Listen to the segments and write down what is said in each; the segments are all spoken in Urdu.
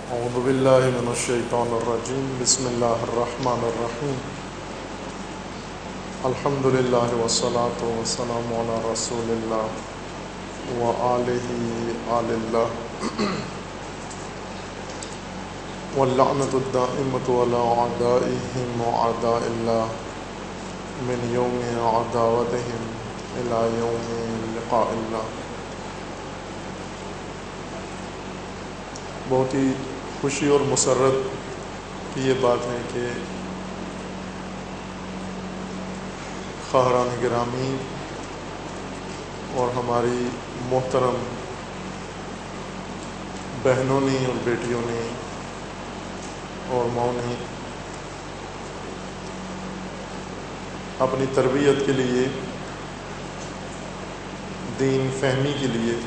اعوذ باللہ من الشیطان الرجیم بسم اللہ الرحمن الرحیم الحمد للہ والصلاة والسلام علی رسول اللہ وآلہ آل اللہ واللعنۃ الدائمۃ علی اعدائہم واعداء اللہ من یوم عداوتہم الی یوم لقاء اللہ۔ بہت ہی خوشی اور مسرت کی یہ بات ہے کہ خواہران گرامی اور ہماری محترم بہنوں نے اور بیٹیوں نے اور ماؤں نے اپنی تربیت کے لیے، دین فہمی کے لیے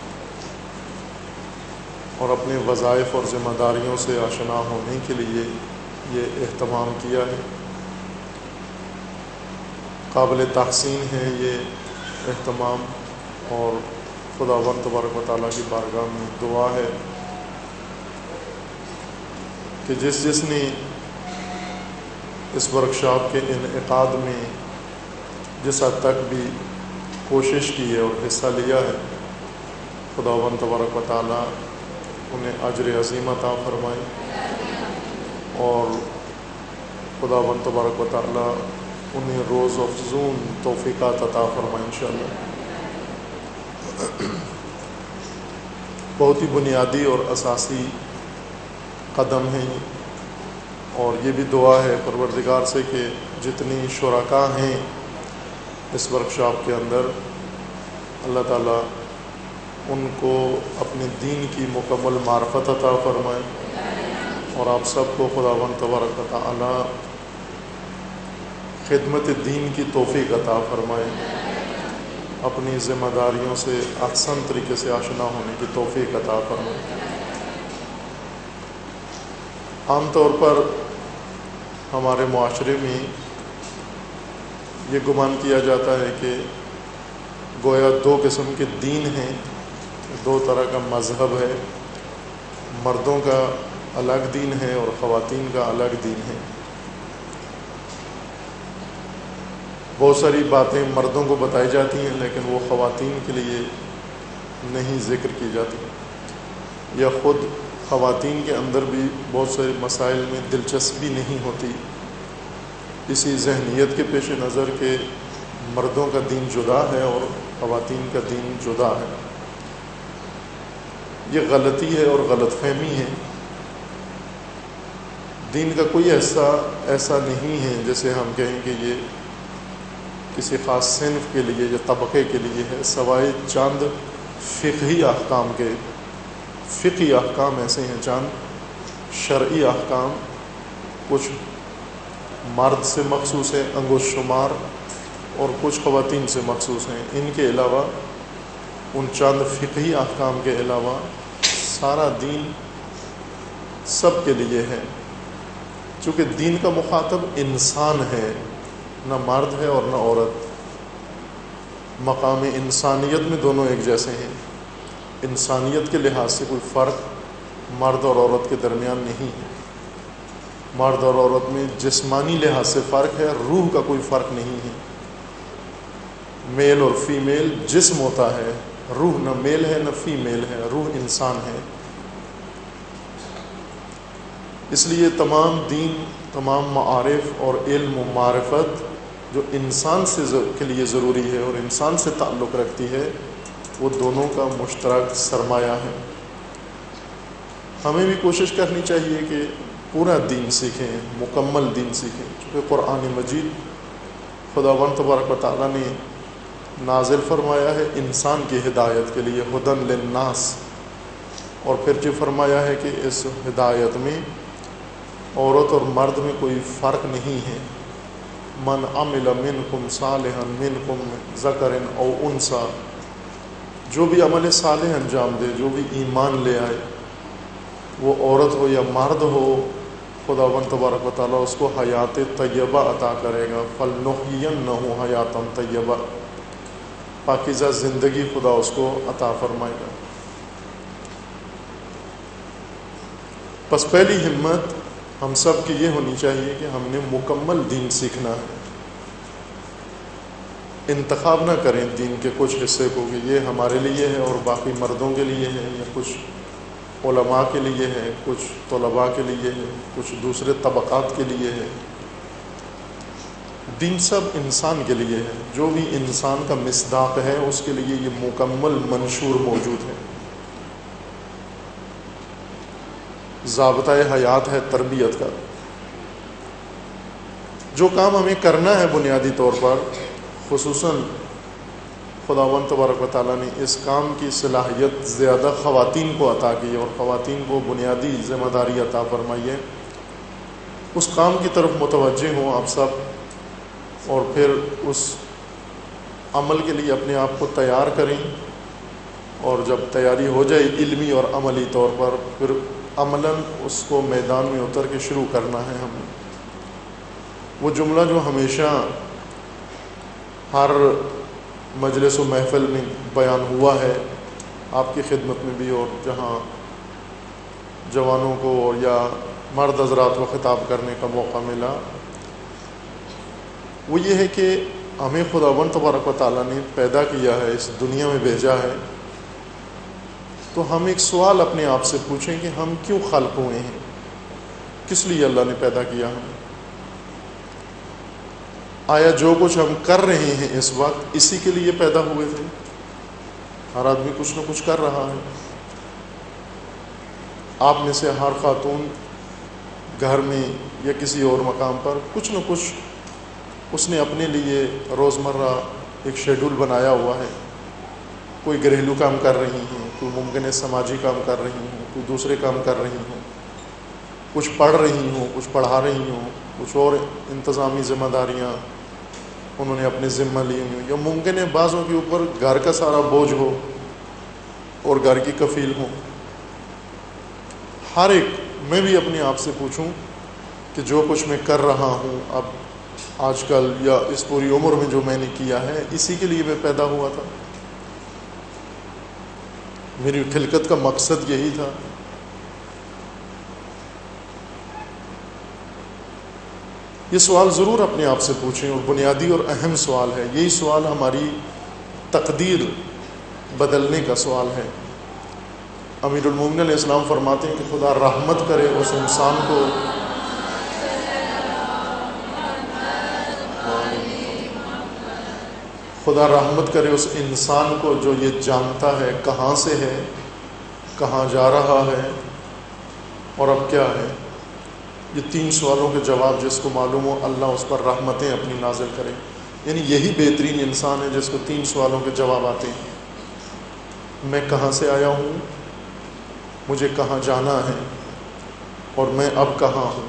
اور اپنے وظائف اور ذمہ داریوں سے آشنا ہونے کے لیے یہ اہتمام کیا ہے۔ قابل تحسین ہے یہ اہتمام، اور خداوند تبارک و تعالیٰ کی بارگاہ میں دعا ہے کہ جس نے اس ورکشاپ کے انعقاد میں جس حد تک بھی کوشش کی ہے اور حصہ لیا ہے، خداوند تبارک و تعالیٰ انہیں اجر عظیم عطا فرمائے، اور خداوند تبارک و تعالیٰ انہیں روز افزون توفیقات عطا فرمائے انشاءاللہ۔ بہت ہی بنیادی اور اساسی قدم ہیں، اور یہ بھی دعا ہے پروردگار سے کہ جتنی شرکاء ہیں اس ورکشاپ کے اندر، اللہ تعالیٰ ان کو اپنے دین کی مکمل معرفت عطا فرمائے، اور آپ سب کو خداوند تبارک و تعالیٰ خدمت دین کی توفیق عطا فرمائے، اپنی ذمہ داریوں سے احسن طریقے سے آشنا ہونے کی توفیق عطا فرمائے۔ عام طور پر ہمارے معاشرے میں یہ گمان کیا جاتا ہے کہ گویا دو قسم کے دین ہیں، دو طرح کا مذہب ہے، مردوں کا الگ دین ہے اور خواتین کا الگ دین ہے۔ بہت ساری باتیں مردوں کو بتائی جاتی ہیں لیکن وہ خواتین کے لیے نہیں ذکر کی جاتی، یا خود خواتین کے اندر بھی بہت سارے مسائل میں دلچسپی نہیں ہوتی، اسی ذہنیت کے پیش نظر کہ مردوں کا دین جدا ہے اور خواتین کا دین جدا ہے۔ یہ غلطی ہے اور غلط فہمی ہے۔ دین کا کوئی ایسا نہیں ہے جیسے ہم کہیں کہ یہ کسی خاص صنف کے لیے یا طبقے کے لیے ہے، سوائے چند فقہی احکام کے۔ فقہی احکام ایسے ہیں، چند شرعی احکام کچھ مرد سے مخصوص ہیں انگشت شمار، اور کچھ خواتین سے مخصوص ہیں۔ ان کے علاوہ، ان چند فقہی احکام کے علاوہ سارا دین سب کے لیے ہے، چونکہ دین کا مخاطب انسان ہے، نہ مرد ہے اور نہ عورت۔ مقام انسانیت میں دونوں ایک جیسے ہیں، انسانیت کے لحاظ سے کوئی فرق مرد اور عورت کے درمیان نہیں ہے۔ مرد اور عورت میں جسمانی لحاظ سے فرق ہے، روح کا کوئی فرق نہیں ہے۔ میل اور فیمیل جسم ہوتا ہے، روح نہ میل ہے نہ فیمیل ہے، روح انسان ہے۔ اس لیے تمام دین، تمام معارف اور علم و معرفت جو انسان کے لیے ضروری ہے اور انسان سے تعلق رکھتی ہے، وہ دونوں کا مشترک سرمایہ ہے۔ ہمیں بھی کوشش کرنی چاہیے کہ پورا دین سیکھیں، مکمل دین سیکھیں، کیونکہ قرآن مجید خداوند تبارک و تعالیٰ نے نازل فرمایا ہے انسان کی ہدایت کے لیے، ہدن للناس، اور پھر جو فرمایا ہے کہ اس ہدایت میں عورت اور مرد میں کوئی فرق نہیں ہے۔ من عمل منکم صالحا منکم ذکر او انثی، جو بھی عمل صالح انجام دے، جو بھی ایمان لے آئے، وہ عورت ہو یا مرد ہو، خداوند تبارک و تعالیٰ اس کو حیات طیبہ عطا کرے گا۔ فَلْنُحْيِيَنَّهُ حَيَاةً طَيِّبَةً، پاکیزہ زندگی خدا اس کو عطا فرمائے گا۔ بس پہلی ہمت ہم سب کی یہ ہونی چاہیے کہ ہم نے مکمل دین سیکھنا ہے. انتخاب نہ کریں دین کے کچھ حصے کو کہ یہ ہمارے لیے ہے اور باقی مردوں کے لیے ہے، یا کچھ علماء کے لیے ہے، کچھ طلباء کے لیے ہے، کچھ دوسرے طبقات کے لیے ہے. دین سب انسان کے لیے ہے. جو بھی انسان کا مصداق ہے اس کے لیے یہ مکمل منشور موجود ہے. ضابطۂ حیات ہے تربیت کا. جو کام ہمیں کرنا ہے بنیادی طور پر، خصوصاً خداوند تبارک و تعالیٰ نے اس کام کی صلاحیت زیادہ خواتین کو عطا کی اور خواتین کو بنیادی ذمہ داری عطا فرمائی ہے. اس کام کی طرف متوجہ ہوں آپ سب، اور پھر اس عمل کے لیے اپنے آپ کو تیار کریں. اور جب تیاری ہو جائے علمی اور عملی طور پر، پھر عملاً اس کو میدان میں اتر کے شروع کرنا ہے ہمیں. وہ جملہ جو ہمیشہ ہر مجلس و محفل میں بیان ہوا ہے، آپ کی خدمت میں بھی، اور جہاں جوانوں کو اور یا مرد حضرات کو خطاب کرنے کا موقع ملا، وہ یہ ہے کہ ہمیں خداوند تبارک و تعالیٰ نے پیدا کیا ہے، اس دنیا میں بھیجا ہے. تو ہم ایک سوال اپنے آپ سے پوچھیں کہ ہم کیوں خلق ہوئے ہیں، کس لیے اللہ نے پیدا کیا ہمیں. آیا جو کچھ ہم کر رہے ہیں اس وقت اسی کے لیے پیدا ہوئے تھے؟ ہر آدمی کچھ نہ کچھ کر رہا ہے. آپ میں سے ہر خاتون گھر میں یا کسی اور مقام پر کچھ نہ کچھ اس نے اپنے لیے روزمرہ ایک شیڈول بنایا ہوا ہے. کوئی گھریلو کام کر رہی ہیں، کوئی ممکن ہے سماجی کام کر رہی ہوں، کوئی دوسرے کام کر رہی ہوں، کچھ پڑھ رہی ہوں، کچھ پڑھا رہی ہوں، کچھ اور انتظامی ذمہ داریاں انہوں نے اپنے ذمہ لی ہوئی ہوں، یا ممکن ہے بعضوں کے اوپر گھر کا سارا بوجھ ہو اور گھر کی کفیل ہوں. ہر ایک، میں بھی اپنے آپ سے پوچھوں کہ جو کچھ میں کر رہا ہوں اب آج کل یا اس پوری عمر میں جو میں نے کیا ہے، اسی کے لیے میں پیدا ہوا تھا؟ میری خلقت کا مقصد یہی تھا؟ یہ سوال ضرور اپنے آپ سے پوچھیں، اور بنیادی اور اہم سوال ہے. یہی سوال ہماری تقدیر بدلنے کا سوال ہے. امیر المومنین علیہ السلام فرماتے ہیں کہ خدا رحمت کرے اس انسان کو خدا رحمت کرے اس انسان کو جو یہ جانتا ہے کہاں سے ہے، کہاں جا رہا ہے اور اب کیا ہے. یہ 3 سوالوں کے جواب جس کو معلوم ہو، اللہ اس پر رحمتیں اپنی نازل کرے. یعنی یہی بہترین انسان ہے جس کو 3 سوالوں کے جواب آتے ہیں. میں کہاں سے آیا ہوں، مجھے کہاں جانا ہے، اور میں اب کہاں ہوں.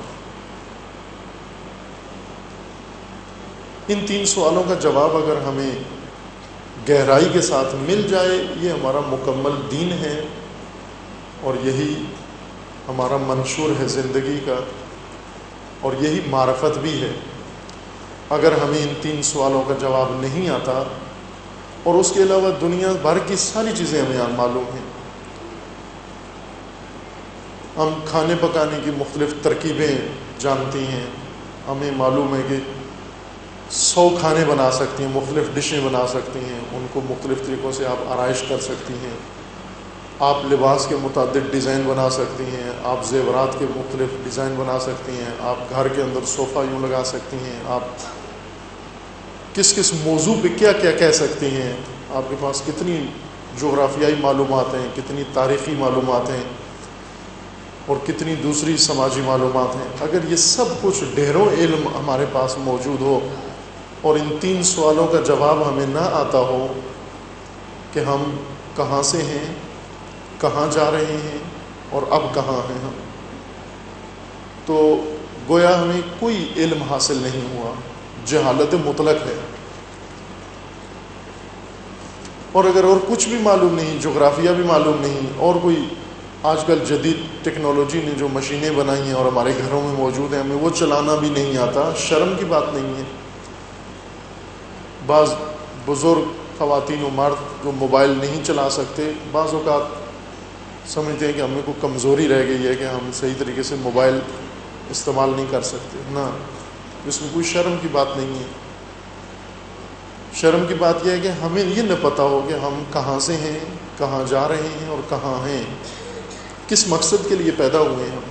ان 3 سوالوں کا جواب اگر ہمیں گہرائی کے ساتھ مل جائے، یہ ہمارا مکمل دین ہے اور یہی ہمارا منشور ہے زندگی کا، اور یہی معرفت بھی ہے. اگر ہمیں ان 3 سوالوں کا جواب نہیں آتا، اور اس کے علاوہ دنیا بھر کی ساری چیزیں ہمیں معلوم ہیں، ہم کھانے پکانے کی مختلف ترکیبیں جانتی ہیں، ہمیں معلوم ہے کہ 100 کھانے بنا سکتی ہیں، مختلف ڈشیں بنا سکتی ہیں، ان کو مختلف طریقوں سے آپ آرائش کر سکتی ہیں. آپ لباس کے متعدد ڈیزائن بنا سکتی ہیں، آپ زیورات کے مختلف ڈیزائن بنا سکتی ہیں، آپ گھر کے اندر صوفہ یوں لگا سکتی ہیں، آپ کس کس موضوع پہ کیا کیا کہہ سکتی ہیں. آپ کے پاس کتنی جغرافیائی معلومات ہیں، کتنی تاریخی معلومات ہیں، اور کتنی دوسری سماجی معلومات ہیں. اگر یہ سب کچھ ڈھیروں علم ہمارے پاس موجود ہو اور ان 3 سوالوں کا جواب ہمیں نہ آتا ہو کہ ہم کہاں سے ہیں، کہاں جا رہے ہیں اور اب کہاں ہیں ہم، تو گویا ہمیں کوئی علم حاصل نہیں ہوا، جہالت مطلق ہے. اور اگر اور کچھ بھی معلوم نہیں، جغرافیہ بھی معلوم نہیں، اور کوئی آج کل جدید ٹیکنالوجی نے جو مشینیں بنائی ہیں اور ہمارے گھروں میں موجود ہیں، ہمیں وہ چلانا بھی نہیں آتا، شرم کی بات نہیں ہے. بعض بزرگ خواتین و مرد جو موبائل نہیں چلا سکتے، بعض اوقات سمجھتے ہیں کہ ہمیں کوئی کمزوری رہ گئی ہے کہ ہم صحیح طریقے سے موبائل استعمال نہیں کر سکتے. نہ، اس میں کوئی شرم کی بات نہیں ہے. شرم کی بات یہ ہے کہ ہمیں یہ نہ پتہ ہو کہ ہم کہاں سے ہیں، کہاں جا رہے ہیں اور کہاں ہیں، کس مقصد کے لیے پیدا ہوئے ہیں ہم.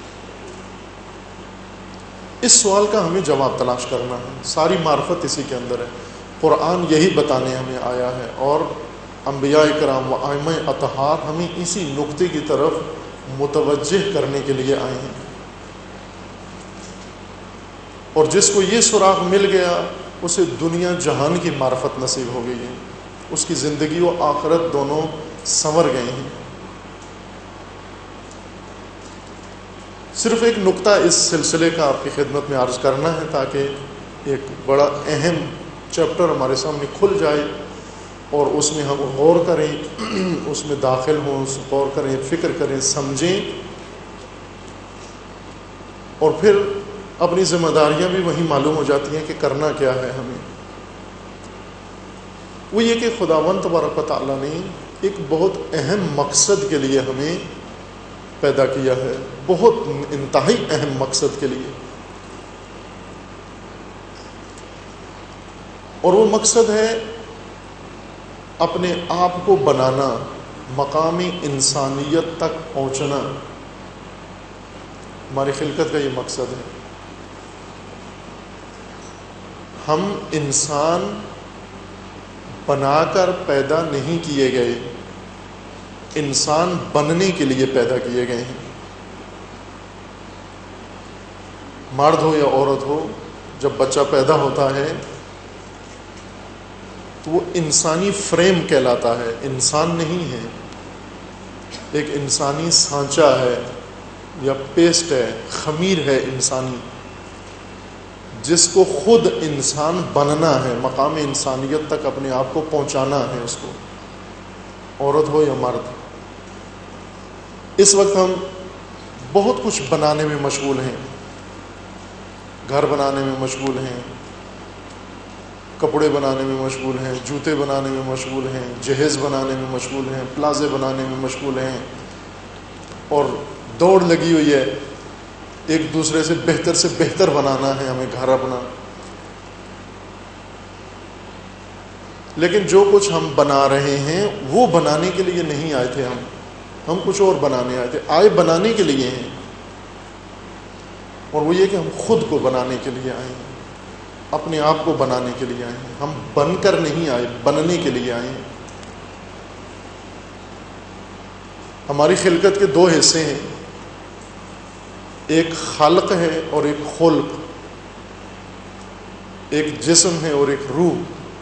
اس سوال کا ہمیں جواب تلاش کرنا ہے. ساری معرفت اسی کے اندر ہے. قرآن یہی بتانے ہمیں آیا ہے، اور انبیاء کرام و ائمہ اطہار ہمیں اسی نقطے کی طرف متوجہ کرنے کے لیے آئے ہیں. اور جس کو یہ سراغ مل گیا اسے دنیا جہان کی معرفت نصیب ہو گئی ہے. اس کی زندگی و آخرت دونوں سنور گئے ہیں. صرف ایک نقطہ اس سلسلے کا آپ کی خدمت میں عرض کرنا ہے تاکہ ایک بڑا اہم چیپٹر ہمارے سامنے کھل جائے اور اس میں ہم غور کریں، اس میں داخل ہوں، اس غور کریں، فکر کریں، سمجھیں، اور پھر اپنی ذمہ داریاں بھی وہیں معلوم ہو جاتی ہیں کہ کرنا کیا ہے ہمیں. وہ یہ کہ خداوند تبارک و تعالیٰ نے ایک بہت اہم مقصد کے لیے ہمیں پیدا کیا ہے، بہت انتہائی اہم مقصد کے لیے. اور وہ مقصد ہے اپنے آپ کو بنانا، مقام انسانیت تک پہنچنا. ہماری خلقت کا یہ مقصد ہے. ہم انسان بنا کر پیدا نہیں کیے گئے، انسان بننے کے لیے پیدا کیے گئے ہیں. مرد ہو یا عورت ہو، جب بچہ پیدا ہوتا ہے تو وہ انسانی فریم کہلاتا ہے، انسان نہیں ہے. ایک انسانی سانچہ ہے یا پیسٹ ہے، خمیر ہے انسانی، جس کو خود انسان بننا ہے، مقام انسانیت تک اپنے آپ کو پہنچانا ہے اس کو، عورت ہو یا مرد. اس وقت ہم بہت کچھ بنانے میں مشغول ہیں، گھر بنانے میں مشغول ہیں، کپڑے بنانے میں مشغول ہیں، جوتے بنانے میں مشغول ہیں، جہیز بنانے میں مشغول ہیں، پلازے بنانے میں مشغول ہیں، اور دوڑ لگی ہوئی ہے ایک دوسرے سے بہتر بنانا ہے ہمیں گھر اپنا. لیکن جو کچھ ہم بنا رہے ہیں وہ بنانے کے لیے نہیں آئے تھے. ہم کچھ اور بنانے آئے تھے، آئے بنانے کے لیے ہیں. اور وہ یہ کہ ہم خود کو بنانے کے لیے آئے ہیں، اپنے آپ کو بنانے کے لیے آئے ہیں. ہم بن کر نہیں آئے، بننے کے لیے آئے ہیں. ہماری خلقت کے دو حصے ہیں، ایک خلق ہے اور ایک خلق، ایک جسم ہے اور ایک روح.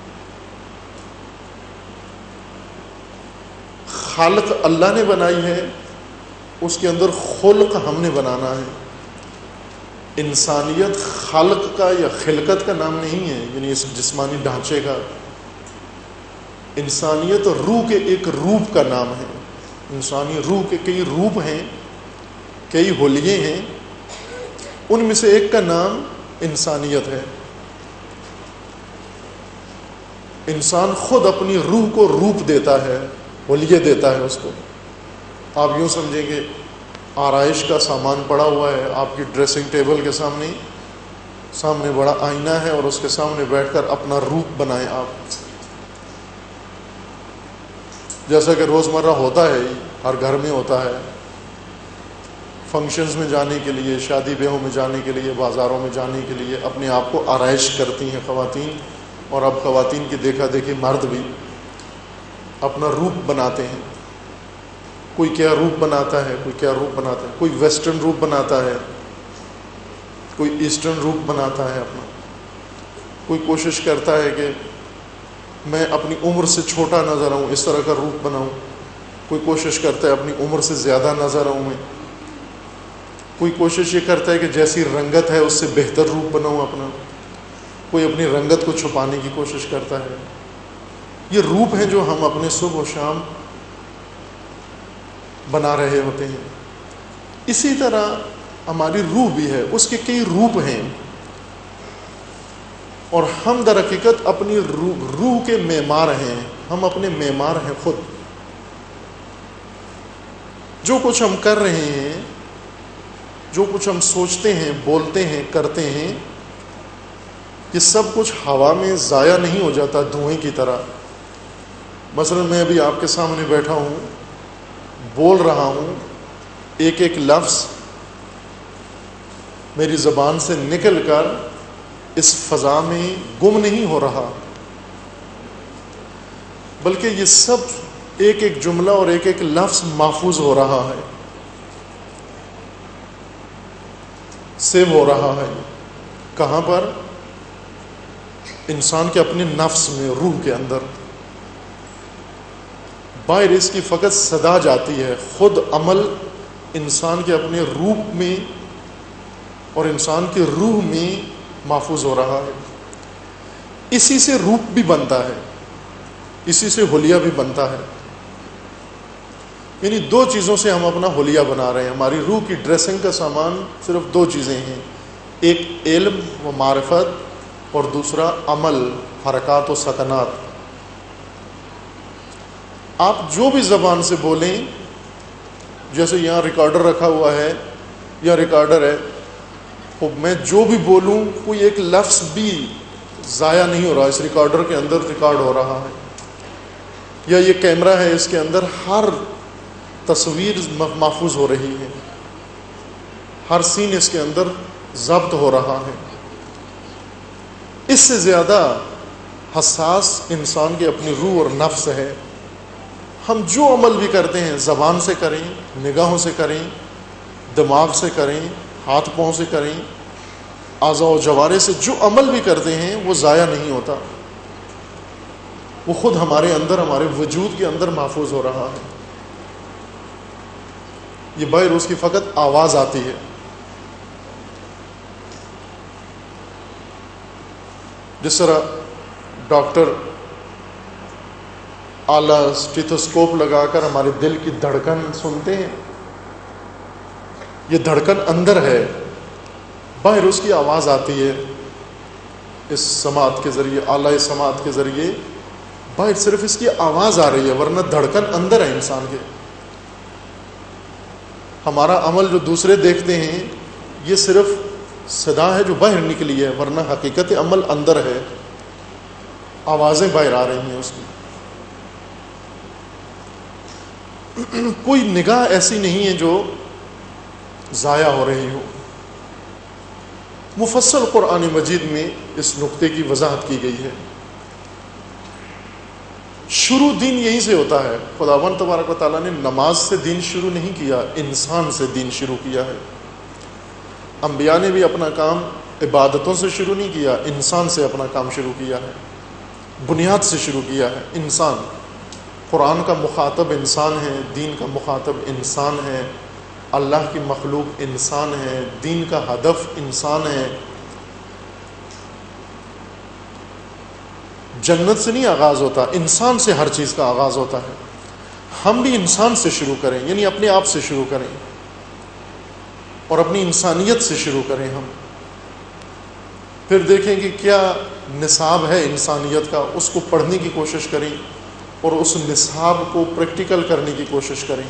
خلق اللہ نے بنائی ہے، اس کے اندر خلق ہم نے بنانا ہے. انسانیت خلق کا یا خلقت کا نام نہیں ہے، یعنی اس جسمانی ڈھانچے کا. انسانیت روح کے ایک روپ کا نام ہے. انسانی روح کے کئی روپ ہیں، کئی حلیے ہیں، ان میں سے ایک کا نام انسانیت ہے. انسان خود اپنی روح کو روپ دیتا ہے، حلیے دیتا ہے اس کو. آپ یوں سمجھیں کہ آرائش کا سامان پڑا ہوا ہے آپ کی ڈریسنگ ٹیبل کے سامنے بڑا آئینہ ہے، اور اس کے سامنے بیٹھ کر اپنا روپ بنائیں آپ. جیسا کہ روزمرہ ہوتا ہے، ہر گھر میں ہوتا ہے، فنکشنز میں جانے کے لیے، شادی بیاہوں میں جانے کے لیے، بازاروں میں جانے کے لیے اپنے آپ کو آرائش کرتی ہیں خواتین. اور اب خواتین کی دیکھا دیکھی مرد بھی اپنا روپ بناتے ہیں. کوئی کیا روپ بناتا ہے، کوئی کیا روپ بناتا ہے، کوئی ویسٹرن روپ بناتا ہے، کوئی ایسٹرن روپ بناتا ہے اپنا. کوئی کوشش کرتا ہے کہ میں اپنی عمر سے چھوٹا نظر آؤں، اس طرح کا روپ بناؤں. کوئی کوشش کرتا ہے اپنی عمر سے زیادہ نظر آؤں میں. کوئی کوشش یہ کرتا ہے کہ جیسی رنگت ہے اس سے بہتر روپ بناؤں اپنا. کوئی اپنی رنگت کو چھپانے کی کوشش کرتا ہے. یہ روپ ہیں جو ہم اپنے صبح و شام بنا رہے ہوتے ہیں. اسی طرح ہماری روح بھی ہے، اس کے کئی روپ ہیں، اور ہم در حقیقت اپنی روح کے معمار ہیں. ہم اپنے معمار ہیں خود. جو کچھ ہم کر رہے ہیں، جو کچھ ہم سوچتے ہیں، بولتے ہیں، کرتے ہیں، یہ سب کچھ ہوا میں ضائع نہیں ہو جاتا دھوئیں کی طرح۔ مثلا میں ابھی آپ کے سامنے بیٹھا ہوں، بول رہا ہوں، ایک ایک لفظ میری زبان سے نکل کر اس فضا میں گم نہیں ہو رہا، بلکہ یہ سب ایک ایک جملہ اور ایک ایک لفظ محفوظ ہو رہا ہے، سیو ہو رہا ہے۔ کہاں پر؟ انسان کے اپنے نفس میں، روح کے اندر۔ باہر اس کی فقط صدا جاتی ہے، خود عمل انسان کے اپنے روح میں اور انسان کی روح میں محفوظ ہو رہا ہے۔ اسی سے روپ بھی بنتا ہے، اسی سے حلیہ بھی بنتا ہے۔ یعنی دو چیزوں سے ہم اپنا حلیہ بنا رہے ہیں۔ ہماری روح کی ڈریسنگ کا سامان صرف دو چیزیں ہیں، ایک علم و معرفت اور دوسرا عمل، حرکات و سکنات۔ آپ جو بھی زبان سے بولیں، جیسے یہاں ریکارڈر رکھا ہوا ہے، یا ریکارڈر ہے، میں جو بھی بولوں کوئی ایک لفظ بھی ضائع نہیں ہو رہا، اس ریکارڈر کے اندر ریکارڈ ہو رہا ہے۔ یا یہ کیمرہ ہے، اس کے اندر ہر تصویر محفوظ ہو رہی ہے، ہر سین اس کے اندر ضبط ہو رہا ہے۔ اس سے زیادہ حساس انسان کی اپنی روح اور نفس ہے۔ ہم جو عمل بھی کرتے ہیں، زبان سے کریں، نگاہوں سے کریں، دماغ سے کریں، ہاتھ پاؤں سے کریں، اعضاء و جوارح سے جو عمل بھی کرتے ہیں وہ ضائع نہیں ہوتا، وہ خود ہمارے اندر، ہمارے وجود کے اندر محفوظ ہو رہا ہے۔ یہ باہر اس کی فقط آواز آتی ہے۔ جس طرح ڈاکٹر اعلیٰ اسٹیتھوسکوپ لگا کر ہمارے دل کی دھڑکن سنتے ہیں، یہ دھڑکن اندر ہے، باہر اس کی آواز آتی ہے اس سماعت کے ذریعے، اعلیٰ سماعت کے ذریعے باہر صرف اس کی آواز آ رہی ہے، ورنہ دھڑکن اندر ہے انسان کے۔ ہمارا عمل جو دوسرے دیکھتے ہیں یہ صرف صدا ہے جو باہر نکلی ہے، ورنہ حقیقت عمل اندر ہے، آوازیں باہر آ رہی ہیں اس کی۔ کوئی نگاہ ایسی نہیں ہے جو ضائع ہو رہی ہو۔ مفصل قرآن مجید میں اس نقطے کی وضاحت کی گئی ہے۔ شروع دین یہیں سے ہوتا ہے۔ خداوند تبارک و تعالیٰ نے نماز سے دین شروع نہیں کیا، انسان سے دین شروع کیا ہے۔ انبیاء نے بھی اپنا کام عبادتوں سے شروع نہیں کیا، انسان سے اپنا کام شروع کیا ہے، بنیاد سے شروع کیا ہے۔ انسان، قرآن کا مخاطب انسان ہے، دین کا مخاطب انسان ہے، اللہ کی مخلوق انسان ہے، دین کا ہدف انسان ہے۔ جنت سے نہیں آغاز ہوتا، انسان سے ہر چیز کا آغاز ہوتا ہے۔ ہم بھی انسان سے شروع کریں، یعنی اپنے آپ سے شروع کریں اور اپنی انسانیت سے شروع کریں ہم۔ پھر دیکھیں کہ کیا نصاب ہے انسانیت کا، اس کو پڑھنے کی کوشش کریں اور اس نصاب کو پریکٹیکل کرنے کی کوشش کریں۔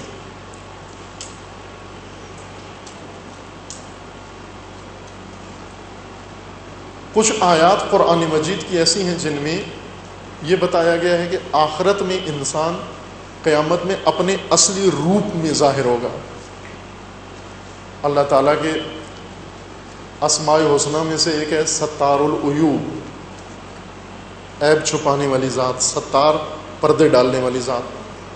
کچھ آیات قرآن مجید کی ایسی ہیں جن میں یہ بتایا گیا ہے کہ آخرت میں انسان قیامت میں اپنے اصلی روپ میں ظاہر ہوگا۔ اللہ تعالیٰ کے اسماء الحسنہ میں سے ایک ہے ستار العیوب، عیب چھپانے والی ذات، ستار پردے ڈالنے والی ذات۔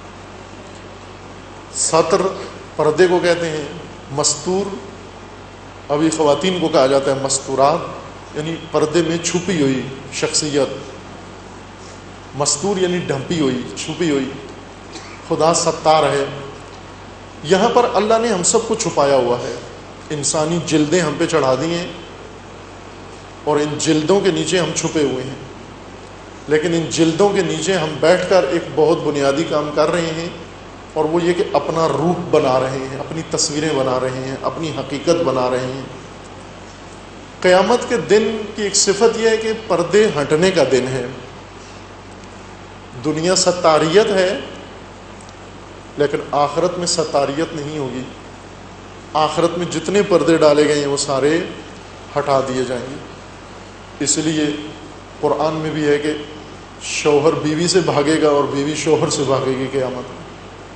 ستر پردے کو کہتے ہیں، مستور ابھی خواتین کو کہا جاتا ہے مستورات، یعنی پردے میں چھپی ہوئی شخصیت۔ مستور یعنی ڈھمپی ہوئی، چھپی ہوئی۔ خدا ستار ہے۔ یہاں پر اللہ نے ہم سب کو چھپایا ہوا ہے، انسانی جلدیں ہم پہ چڑھا دی ہیں اور ان جلدوں کے نیچے ہم چھپے ہوئے ہیں، لیکن ان جلدوں کے نیچے ہم بیٹھ کر ایک بہت بنیادی کام کر رہے ہیں، اور وہ یہ کہ اپنا روپ بنا رہے ہیں، اپنی تصویریں بنا رہے ہیں، اپنی حقیقت بنا رہے ہیں۔ قیامت کے دن کی ایک صفت یہ ہے کہ پردے ہٹنے کا دن ہے۔ دنیا ستاریت ہے، لیکن آخرت میں ستاریت نہیں ہوگی. آخرت میں جتنے پردے ڈالے گئے ہیں وہ سارے ہٹا دیے جائیں گے. اس لیے قرآن میں بھی ہے کہ شوہر بیوی سے بھاگے گا اور بیوی شوہر سے بھاگے گی قیامت میں.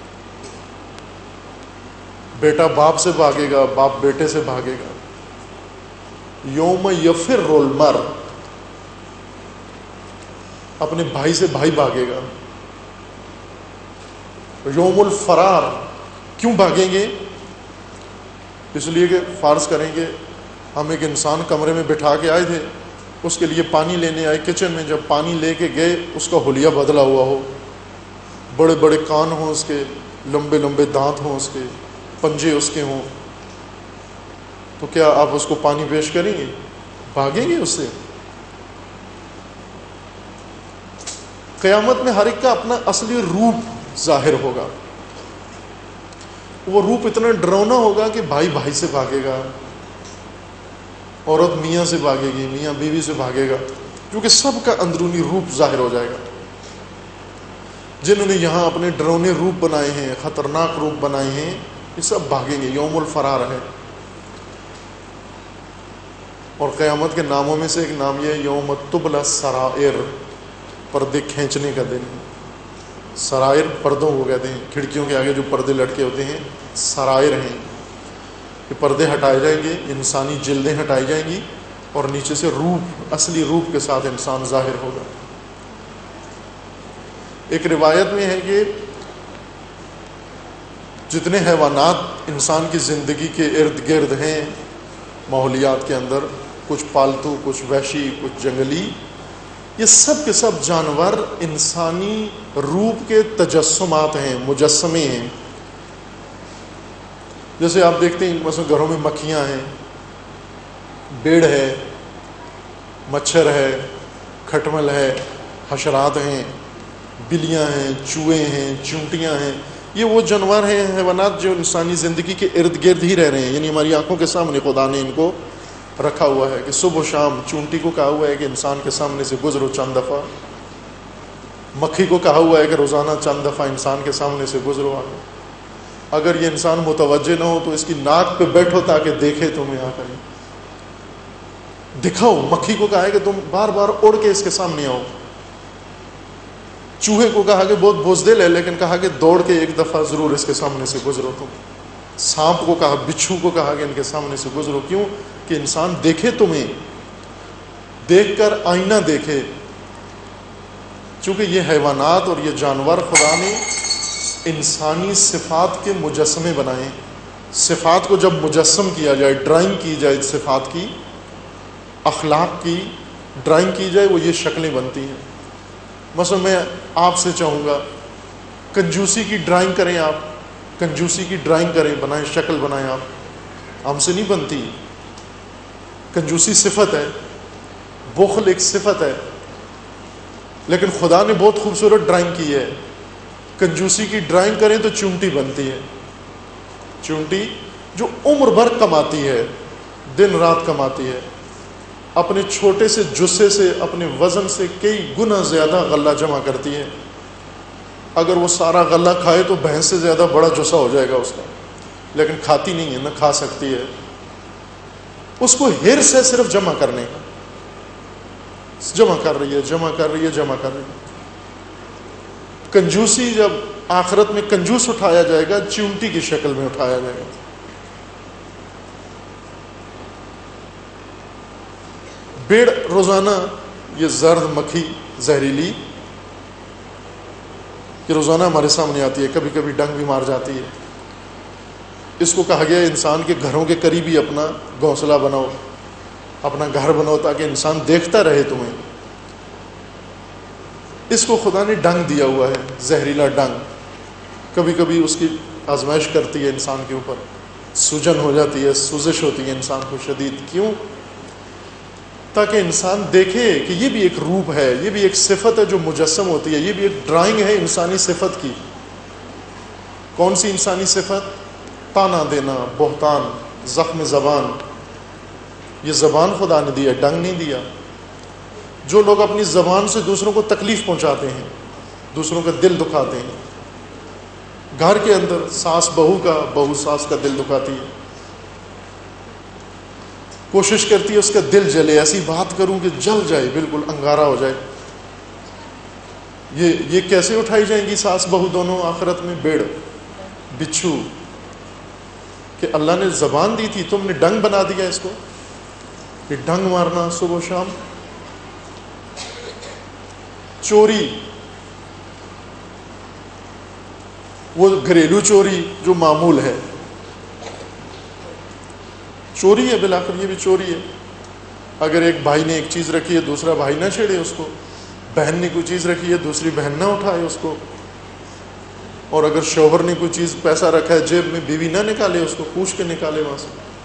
بیٹا باپ سے بھاگے گا، باپ بیٹے سے بھاگے گا. یوم یفر المرء، اپنے بھائی سے بھائی بھاگے گا. یوم الفرار، کیوں بھاگیں گے؟ اس لیے کہ فرض کریں گے ہم ایک انسان کمرے میں بٹھا کے آئے تھے، اس کے لیے پانی لینے آئے کچن میں. جب پانی لے کے گئے اس کا حلیہ بدلا ہوا ہو، بڑے بڑے کان ہوں اس کے، لمبے لمبے دانت ہوں اس کے، پنجے اس کے ہوں، تو کیا آپ اس کو پانی پیش کریں گے؟ بھاگیں گے اس سے. قیامت میں ہر ایک کا اپنا اصلی روپ ظاہر ہوگا. وہ روپ اتنا ڈراؤنا ہوگا کہ بھائی بھائی سے بھاگے گا، عورت میاں سے بھاگے گی، میاں بیوی سے بھاگے گا، کیونکہ سب کا اندرونی روپ ظاہر ہو جائے گا. جنہوں نے یہاں اپنے ڈراؤنے روپ بنائے ہیں، خطرناک روپ بنائے ہیں، یہ سب بھاگیں گے. یوم الفرار ہے. اور قیامت کے ناموں میں سے ایک نام یہ ہے یوم تبلی السرائر، پردے کھینچنے کا دن. سرائر پردوں کو کہتے ہیں، کھڑکیوں کے آگے جو پردے لٹکے ہوتے ہیں سرائر ہیں. یہ پردے ہٹائے جائیں گے، انسانی جلدیں ہٹائی جائیں گی، اور نیچے سے روپ، اصلی روپ کے ساتھ انسان ظاہر ہوگا. ایک روایت میں ہے کہ جتنے حیوانات انسان کی زندگی کے ارد گرد ہیں ماحولیات کے اندر، کچھ پالتو، کچھ وحشی، کچھ جنگلی، یہ سب کے سب جانور انسانی روپ کے تجسمات ہیں، مجسمے ہیں. جیسے آپ دیکھتے ہیں مثلا گھروں میں مکھیاں ہیں، بیڑ ہے، مچھر ہے، کھٹمل ہے، حشرات ہیں، بلیاں ہیں، چوہے ہیں، چونٹیاں ہیں. یہ وہ جانور ہیں، حیوانات جو انسانی زندگی کے ارد گرد ہی رہ رہے ہیں. یعنی ہماری آنکھوں کے سامنے خدا نے ان کو رکھا ہوا ہے کہ صبح و شام. چونٹی کو کہا ہوا ہے کہ انسان کے سامنے سے گزرو چند دفعہ. مکھی کو کہا ہوا ہے کہ روزانہ چند دفعہ انسان کے سامنے سے گزرو. اگر یہ انسان متوجہ نہ ہو تو اس کی ناک پہ بیٹھو تاکہ دیکھے تمہیں آ کر دکھاؤ. مکھی کو کہا ہے کہ تم بار بار اڑ کے اس کے سامنے آؤ. چوہے کو کہا کہ بہت بزدل ہے لیکن کہا کہ دوڑ کے ایک دفعہ ضرور اس کے سامنے سے گزرو تم. سانپ کو کہا، بچھو کو کہا کہ ان کے سامنے سے گزرو. کیوں؟ کہ انسان دیکھے تمہیں، دیکھ کر آئینہ دیکھے. چونکہ یہ حیوانات اور یہ جانور خدا نے انسانی صفات کے مجسمے بنائے. صفات کو جب مجسم کیا جائے، ڈرائنگ کی جائے، صفات کی، اخلاق کی ڈرائنگ کی جائے، وہ یہ شکلیں بنتی ہیں. مثلا میں آپ سے چاہوں گا کنجوسی کی ڈرائنگ کریں، آپ کنجوسی کی ڈرائنگ کریں، بنائیں، شکل بنائیں. آپ ہم سے نہیں بنتی. کنجوسی صفت ہے، بخل ایک صفت ہے، لیکن خدا نے بہت خوبصورت ڈرائنگ کی ہے. کنجوسی کی ڈرائنگ کریں تو چونٹی بنتی ہے. چونٹی جو عمر بھر کماتی ہے، دن رات کماتی ہے، اپنے چھوٹے سے جسے سے، اپنے وزن سے کئی گنا زیادہ غلہ جمع کرتی ہے. اگر وہ سارا غلہ کھائے تو بھینس سے زیادہ بڑا جسا ہو جائے گا اس کا، لیکن کھاتی نہیں ہے، نہ کھا سکتی ہے. اس کو ہرس ہے صرف جمع کرنے کا. جمع کر رہی ہے، جمع کر رہی ہے، جمع کر رہی ہے. کنجوسی جب آخرت میں کنجوس اٹھایا جائے گا، چونٹی کی شکل میں اٹھایا جائے گا. بیڑ روزانہ، یہ زرد مکھی زہریلی، یہ روزانہ ہمارے سامنے آتی ہے، کبھی کبھی ڈنگ بھی مار جاتی ہے. اس کو کہا گیا انسان کے گھروں کے قریب ہی اپنا گھونسلہ بناؤ، اپنا گھر بناؤ تاکہ انسان دیکھتا رہے تمہیں. اس کو خدا نے ڈنگ دیا ہوا ہے، زہریلا ڈنگ. کبھی کبھی اس کی آزمائش کرتی ہے انسان کے اوپر، سوجن ہو جاتی ہے، سوزش ہوتی ہے انسان کو شدید. کیوں؟ تاکہ انسان دیکھے کہ یہ بھی ایک روپ ہے، یہ بھی ایک صفت ہے جو مجسم ہوتی ہے، یہ بھی ایک ڈرائنگ ہے انسانی صفت کی. کون سی انسانی صفت؟ تانا دینا، بہتان، زخم زبان. یہ زبان خدا نے دیا، ڈنگ نہیں دیا. جو لوگ اپنی زبان سے دوسروں کو تکلیف پہنچاتے ہیں، دوسروں کا دل دکھاتے ہیں، گھر کے اندر ساس بہو کا، بہو ساس کا دل دکھاتی ہے، کوشش کرتی ہے اس کا دل جلے، ایسی بات کروں کہ جل جائے، بالکل انگارہ ہو جائے۔ یہ کیسے اٹھائی جائیں گی ساس بہو دونوں آخرت میں؟ بیڑ بچھو، کہ اللہ نے زبان دی تھی، تم نے ڈنگ بنا دیا اس کو، کہ ڈنگ مارنا صبح و شام۔ چوری، وہ گھریلو چوری جو معمول ہے، چوری ہے، بالآخر یہ بھی چوری ہے۔ اگر ایک بھائی نے ایک چیز رکھی ہے دوسرا بھائی نہ چھیڑے اس کو، بہن نے کوئی چیز رکھی ہے دوسری بہن نہ اٹھائے اس کو، اور اگر شوہر نے کوئی چیز پیسہ رکھا ہے جیب میں، بیوی نہ نکالے اس کو، پوچھ کے نکالے وہاں سے۔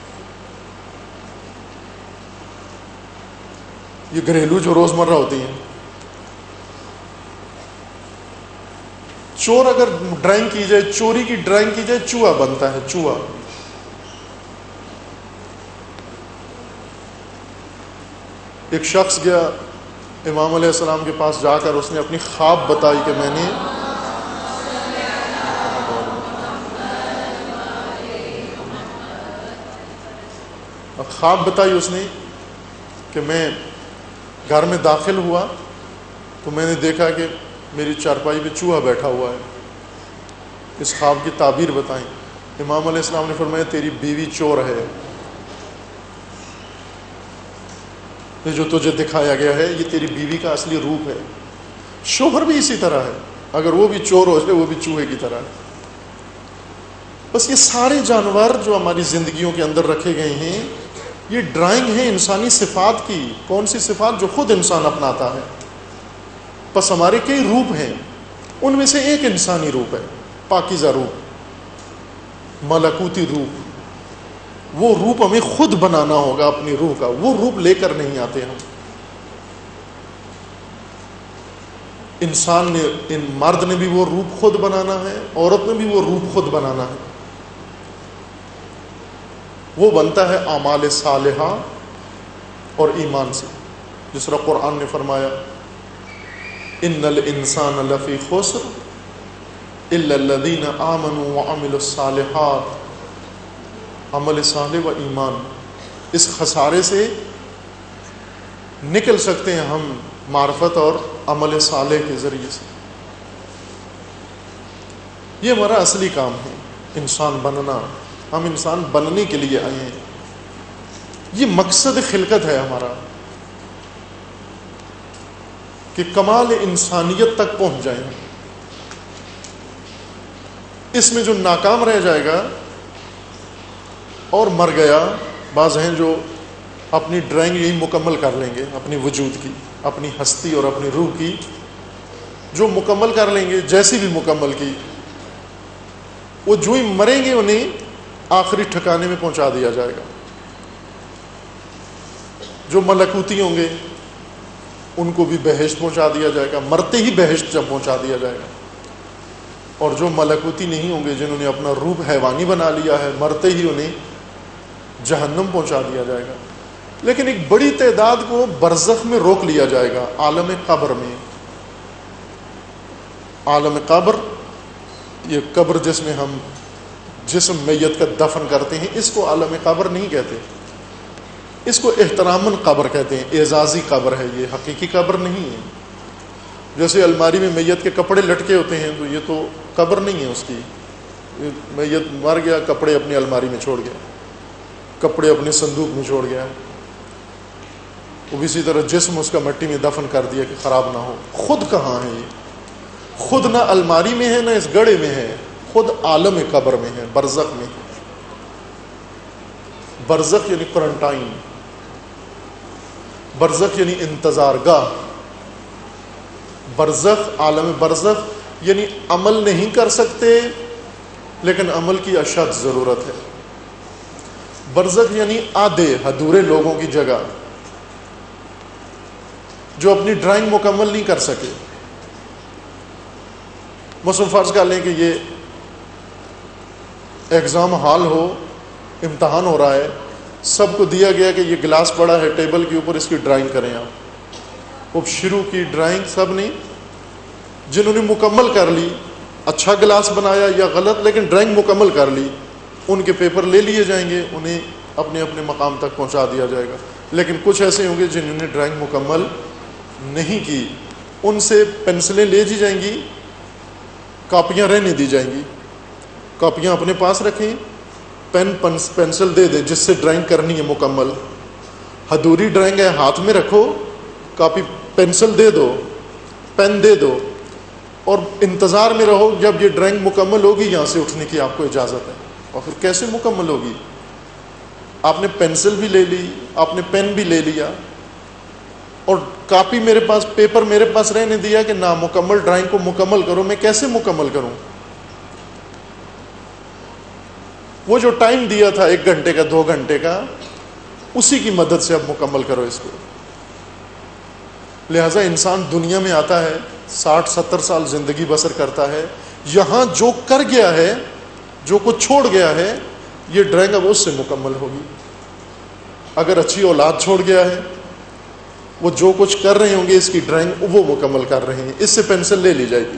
یہ گھریلو جو روزمرہ ہوتی ہیں۔ چور اگر ڈرائنگ کی جائے، چوری کی ڈرائنگ کی جائے، چوہا بنتا ہے، چوہا۔ ایک شخص گیا امام علیہ السلام کے پاس، جا کر اس نے اپنی خواب بتائی کہ میں نے خواب بتائی اس نے کہ میں گھر میں داخل ہوا تو میں نے دیکھا کہ میری چارپائی پہ چوہا بیٹھا ہوا ہے۔ اس خواب کی تعبیر بتائیں۔ امام علیہ السلام نے فرمایا تیری بیوی چور ہے، یہ جو تجھے دکھایا گیا ہے یہ تیری بیوی کا اصلی روپ ہے۔ شوہر بھی اسی طرح ہے، اگر وہ بھی چور ہو جائے وہ بھی چوہے کی طرح ہے۔ بس یہ سارے جانور جو ہماری زندگیوں کے اندر رکھے گئے ہیں، یہ ڈرائنگ ہے انسانی صفات کی۔ کون سی صفات؟ جو خود انسان اپناتا ہے۔ بس ہمارے کئی روپ ہیں، ان میں سے ایک انسانی روپ ہے، پاکیزہ روپ، ملکوتی روپ۔ وہ روپ ہمیں خود بنانا ہوگا اپنی روح کا، وہ روپ لے کر نہیں آتے ہم۔ انسان نے، مرد نے بھی وہ روپ خود بنانا ہے، عورت نے بھی وہ روپ خود بنانا ہے۔ وہ بنتا ہے اعمال صالحہ اور ایمان سے، جس طرح قرآن نے فرمایا ان الانسان لفی خسر الا الذین آمنوا وعملوا الصالحات۔ عمل صالح و ایمان، اس خسارے سے نکل سکتے ہیں ہم معرفت اور عمل صالح کے ذریعے سے۔ یہ ہمارا اصلی کام ہے، انسان بننا۔ ہم انسان بننے کے لیے آئے ہیں، یہ مقصد خلقت ہے ہمارا، کہ کمال انسانیت تک پہنچ جائیں۔ اس میں جو ناکام رہ جائے گا اور مر گیا، بعض ہیں جو اپنی ڈرائنگ یہی مکمل کر لیں گے، اپنی وجود کی، اپنی ہستی اور اپنی روح کی جو مکمل کر لیں گے، جیسی بھی مکمل کی، وہ جو ہی مریں گے انہیں آخری ٹھکانے میں پہنچا دیا جائے گا۔ جو ملکوتی ہوں گے ان کو بھی بہشت پہنچا دیا جائے گا، مرتے ہی بہشت جب پہنچا دیا جائے گا۔ اور جو ملکوتی نہیں ہوں گے، جنہوں نے اپنا روپ حیوانی بنا لیا ہے، مرتے ہی انہیں جہنم پہنچا دیا جائے گا۔ لیکن ایک بڑی تعداد کو برزخ میں روک لیا جائے گا، عالم قبر میں۔ عالم قبر، یہ قبر جس میں ہم جسم میت کا دفن کرتے ہیں، اس کو عالم قبر نہیں کہتے، اس کو احتراماً قبر کہتے ہیں۔ اعزازی قبر ہے یہ، حقیقی قبر نہیں ہے۔ جیسے الماری میں میت کے کپڑے لٹکے ہوتے ہیں، تو یہ تو قبر نہیں ہے اس کی۔ میت مر گیا، کپڑے اپنی الماری میں چھوڑ گیا، کپڑے اپنے صندوق میں چھوڑ گیا، وہ اسی طرح جسم اس کا مٹی میں دفن کر دیا کہ خراب نہ ہو۔ خود کہاں ہے یہ؟ خود نہ الماری میں ہے، نہ اس گڑھے میں ہے، خود عالم قبر میں ہے، برزخ میں ہے۔ برزخ یعنی کوارنٹائن، برزخ یعنی انتظار گاہ، برزخ، عالم برزخ یعنی عمل نہیں کر سکتے لیکن عمل کی اشد ضرورت ہے۔ برزخ یعنی آدھے ادھورے لوگوں کی جگہ، جو اپنی ڈرائنگ مکمل نہیں کر سکے۔ مثلا فرض کر لیں کہ یہ ایگزام ہال ہو، امتحان ہو رہا ہے، سب کو دیا گیا کہ یہ گلاس پڑا ہے ٹیبل کے اوپر، اس کی ڈرائنگ کریں آپ۔ اب شروع کی ڈرائنگ سب نے، جنہوں نے مکمل کر لی اچھا گلاس بنایا یا غلط، لیکن ڈرائنگ مکمل کر لی، ان کے پیپر لے لیے جائیں گے، انہیں اپنے اپنے مقام تک پہنچا دیا جائے گا۔ لیکن کچھ ایسے ہوں گے جنہوں نے ڈرائنگ مکمل نہیں کی، ان سے پینسلیں لے دی جائیں گی، کاپیاں رہنے دی جائیں گی، کاپیاں اپنے پاس رکھیں، پین پینسل دے دیں جس سے ڈرائنگ کرنی ہے مکمل۔ ادھوری ڈرائنگ ہے ہاتھ میں رکھو، کاپی پینسل دے دو، پین دے دو، اور انتظار میں رہو جب یہ ڈرائنگ مکمل ہوگی یہاں سے اٹھنے کی آپ کو اجازت ہے۔ اور پھر کیسے مکمل ہوگی؟ آپ نے پینسل بھی لے لی، آپ نے پین بھی لے لیا، اور کاپی میرے پاس، پیپر میرے پاس رہنے دیا کہ نامکمل ڈرائنگ کو مکمل کرو، میں کیسے مکمل کروں؟ وہ جو ٹائم دیا تھا 1 گھنٹے کا 2 گھنٹے کا، اسی کی مدد سے اب مکمل کرو اس کو۔ لہذا انسان دنیا میں آتا ہے، 60-70 سال زندگی بسر کرتا ہے، یہاں جو کر گیا ہے، جو کچھ چھوڑ گیا ہے، یہ ڈرائنگ اب اس سے مکمل ہوگی۔ اگر اچھی اولاد چھوڑ گیا ہے، وہ جو کچھ کر رہے ہوں گے اس کی ڈرائنگ وہ مکمل کر رہے ہیں، اس سے پینسل لے لی جائے گی۔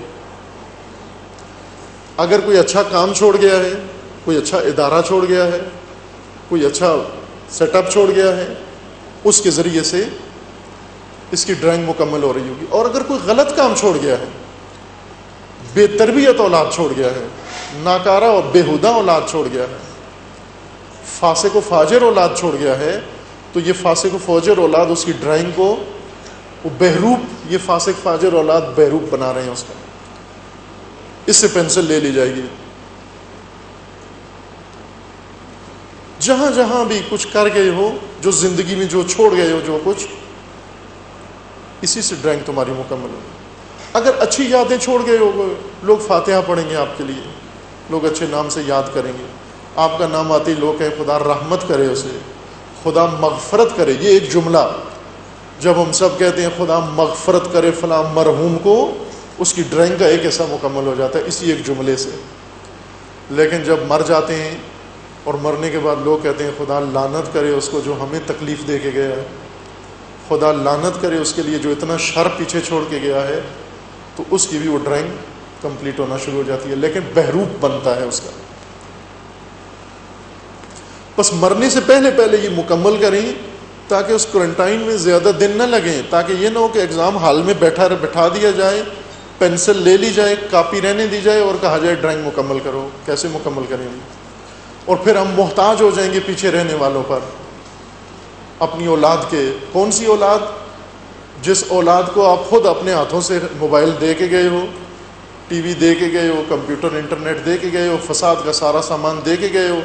اگر کوئی اچھا کام چھوڑ گیا ہے، کوئی اچھا ادارہ چھوڑ گیا ہے، کوئی اچھا سیٹ اپ چھوڑ گیا ہے، اس کے ذریعے سے اس کی ڈرائنگ مکمل ہو رہی ہوگی۔ اور اگر کوئی غلط کام چھوڑ گیا ہے، بے تربیت اولاد چھوڑ گیا ہے، ناکارہ اور بےہودہ اولاد چھوڑ گیا ہے، فاسق و فاجر اولاد چھوڑ گیا ہے، تو یہ فاسق و فاجر اولاد اس کی ڈرائنگ کو وہ بہروپ، یہ فاسق فاجر اولاد بہروپ بنا رہے ہیں اس کا، اس سے پینسل لے لی جائے گی۔ جہاں جہاں بھی کچھ کر گئے ہو، جو زندگی میں جو چھوڑ گئے ہو، جو کچھ، اسی سے ڈرائنگ تمہاری مکمل ہوگی۔ اگر اچھی یادیں چھوڑ گئے ہو، لوگ فاتحہ پڑھیں گے آپ کے لیے، لوگ اچھے نام سے یاد کریں گے، آپ کا نام آتے ہی لوگ کہیں خدا رحمت کرے اسے، خدا مغفرت کرے۔ یہ ایک جملہ جب ہم سب کہتے ہیں خدا مغفرت کرے فلاں مرحوم کو، اس کی ڈرائنگ کا ایک حصہ مکمل ہو جاتا ہے اسی ایک جملے سے۔ لیکن جب مر جاتے ہیں اور مرنے کے بعد لوگ کہتے ہیں خدا لعنت کرے اس کو جو ہمیں تکلیف دے کے گیا ہے، خدا لعنت کرے اس کے لیے جو اتنا شر پیچھے چھوڑ کے گیا ہے، تو اس کی بھی وہ ڈرائنگ کمپلیٹ ہونا شروع ہو جاتی ہے، لیکن بہروپ بنتا ہے اس کا۔ بس مرنے سے پہلے پہلے یہ مکمل کریں تاکہ اس کوارنٹائن میں زیادہ دن نہ لگیں، تاکہ یہ نہ ہو کہ ایگزام ہال میں بٹھا دیا جائے، پینسل لے لی جائے، کاپی رہنے دی جائے اور کہا جائے ڈرائنگ مکمل کرو۔ کیسے مکمل کریں گے؟ اور پھر ہم محتاج ہو جائیں گے پیچھے رہنے والوں پر، اپنی اولاد کے۔ کون سی اولاد؟ جس اولاد کو آپ خود اپنے ہاتھوں سے موبائل دے کے گئے ہو، ٹی وی دے کے گئے ہو، کمپیوٹر انٹرنیٹ دے کے گئے ہو، فساد کا سارا سامان دے کے گئے ہو،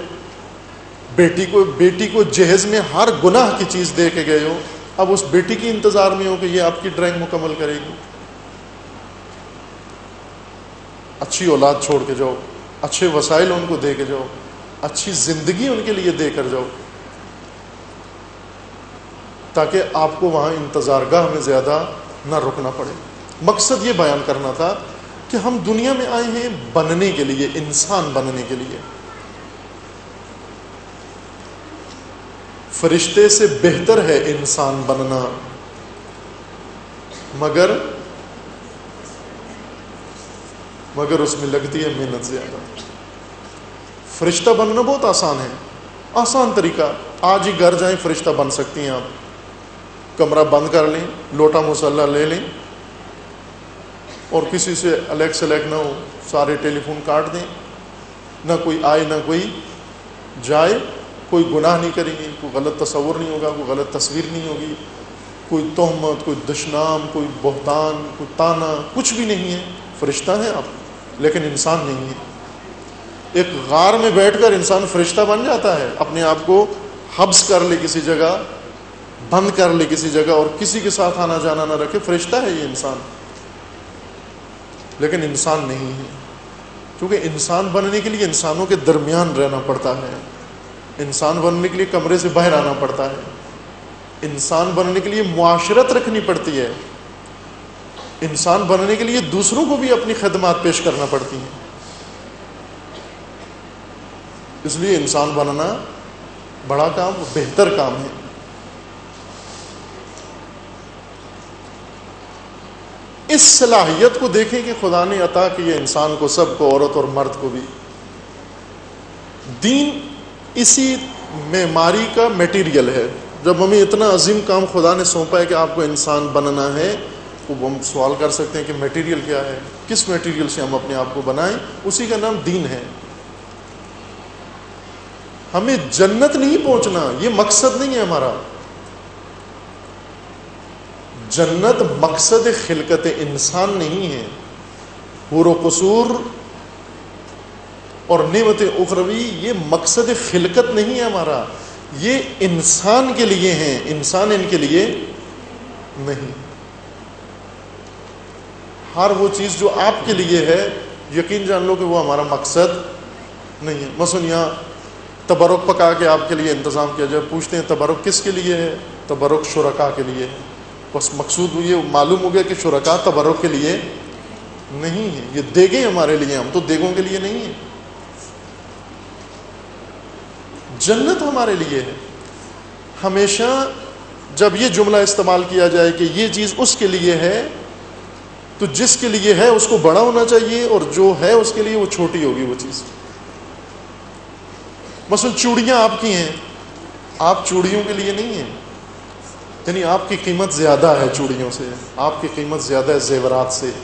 بیٹی کو جہیز میں ہر گناہ کی چیز دے کے گئے ہو، اب اس بیٹی کی انتظار میں ہو کہ یہ آپ کی ڈرائنگ مکمل کرے گی۔ اچھی اولاد چھوڑ کے جاؤ، اچھے وسائل ان کو دے کے جاؤ، اچھی زندگی ان کے لیے دے کر جاؤ، تاکہ آپ کو وہاں انتظار گاہ میں زیادہ نہ رکنا پڑے۔ مقصد یہ بیان کرنا تھا کہ ہم دنیا میں آئے ہیں بننے کے لیے، انسان بننے کے لیے۔ فرشتے سے بہتر ہے انسان بننا، مگر اس میں لگتی ہے محنت زیادہ۔ فرشتہ بننا بہت آسان ہے، آسان طریقہ، آج ہی گھر جائیں فرشتہ بن سکتی ہیں آپ۔ کمرہ بند کر لیں، لوٹا مصلی لے لیں، اور کسی سے الیک سلیک نہ ہو، سارے ٹیلی فون کاٹ دیں، نہ کوئی آئے نہ کوئی جائے، کوئی گناہ نہیں کریں گے، کوئی غلط تصور نہیں ہوگا، کوئی غلط تصویر نہیں ہوگی، کوئی تہمت، کوئی دشنام، کوئی بہتان، کوئی تانا، کچھ بھی نہیں ہے۔ فرشتہ ہیں آپ، لیکن انسان نہیں ہے۔ ایک غار میں بیٹھ کر انسان فرشتہ بن جاتا ہے، اپنے آپ کو حبس کر لے کسی جگہ، بند کر لے کسی جگہ، اور کسی کے ساتھ آنا جانا نہ رکھے، فرشتہ ہے یہ انسان، لیکن انسان نہیں ہے۔ کیونکہ انسان بننے کے لیے انسانوں کے درمیان رہنا پڑتا ہے، انسان بننے کے لیے کمرے سے باہر آنا پڑتا ہے، انسان بننے کے لیے معاشرت رکھنی پڑتی ہے، انسان بننے کے لیے دوسروں کو بھی اپنی خدمات پیش کرنا پڑتی ہیں۔ اس لیے انسان بننا بڑا کام، بہتر کام ہے۔ اس صلاحیت کو دیکھیں کہ خدا نے عطا کی ہے انسان کو، سب کو، عورت اور مرد کو بھی. دین اسی معماری کا میٹیریل ہے. جب ہمیں اتنا عظیم کام خدا نے سونپا ہے کہ آپ کو انسان بننا ہے، تو ہم سوال کر سکتے ہیں کہ میٹیریل کیا ہے، کس میٹیریل سے ہم اپنے آپ کو بنائیں. اسی کا نام دین ہے. ہمیں جنت نہیں پہنچنا، یہ مقصد نہیں ہے ہمارا. جنت مقصد خلقت انسان نہیں ہے. حور و قصور اور نعمت اخروی یہ مقصد خلقت نہیں ہے ہمارا. یہ انسان کے لیے ہیں، انسان ان کے لیے نہیں. ہر وہ چیز جو آپ کے لیے ہے یقین جان لو کہ وہ ہمارا مقصد نہیں ہے. مثلا یہاں تبرک پکا کے آپ کے لیے انتظام کیا جائے، پوچھتے ہیں تبرک کس کے لیے ہے؟ تبرک شرکاء کے لیے ہے. بس مقصود یہ معلوم ہو گیا کہ شرکاء تبرک کے لیے نہیں ہے. یہ دیگیں ہمارے لیے، ہم تو دیگوں کے لیے نہیں ہیں. جنت ہمارے لیے ہے. ہمیشہ جب یہ جملہ استعمال کیا جائے کہ یہ چیز اس کے لیے ہے، تو جس کے لیے ہے اس کو بڑا ہونا چاہیے، اور جو ہے اس کے لیے وہ چھوٹی ہوگی وہ چیز. مثلا چوڑیاں آپ کی ہیں، آپ چوڑیوں کے لیے نہیں ہیں. یعنی آپ کی قیمت زیادہ ہے چوڑیوں سے، آپ کی قیمت زیادہ ہے زیورات سے،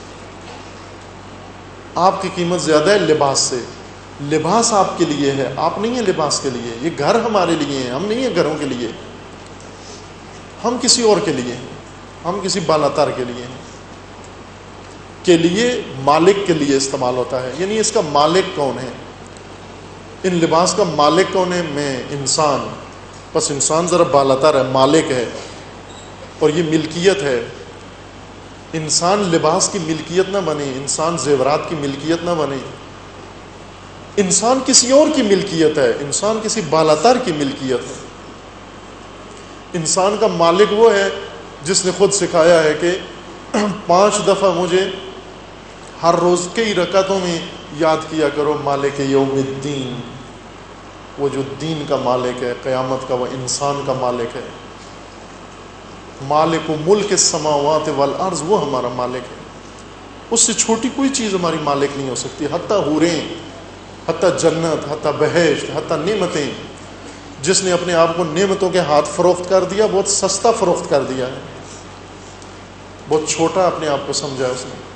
آپ کی قیمت زیادہ ہے لباس سے. لباس آپ کے لیے ہے، آپ نہیں ہیں لباس کے لیے. یہ گھر ہمارے لیے ہیں، ہم نہیں ہیں گھروں کے لیے. ہم کسی اور کے لیے ہیں، ہم کسی بالاتر کے لیے ہیں. کے لیے مالک کے لیے استعمال ہوتا ہے. یعنی اس کا مالک کون ہے؟ ان لباس کا مالک کون ہے؟ میں، انسان. بس انسان ذرا بالاتر ہے، مالک ہے، اور یہ ملکیت ہے. انسان لباس کی ملکیت نہ بنے، انسان زیورات کی ملکیت نہ بنے. انسان کسی اور کی ملکیت ہے، انسان کسی بالاتر کی ملکیت ہے. انسان کا مالک وہ ہے جس نے خود سکھایا ہے کہ 5 دفعہ مجھے ہر روز کئی رکعتوں میں یاد کیا کرو مالک یوم الدین. وہ جو دین کا مالک ہے، قیامت کا، وہ انسان کا مالک ہے. مالک و ملک السماوات والارض، وہ ہمارا مالک ہے. اس سے چھوٹی کوئی چیز ہماری مالک نہیں ہو سکتی. حتیٰ حوریں، حتیٰ جنت، حتیٰ بہشت، حتیٰ نعمتیں. جس نے اپنے آپ کو نعمتوں کے ہاتھ فروخت کر دیا، بہت سستا فروخت کر دیا ہے، بہت چھوٹا اپنے آپ کو سمجھا اس نے.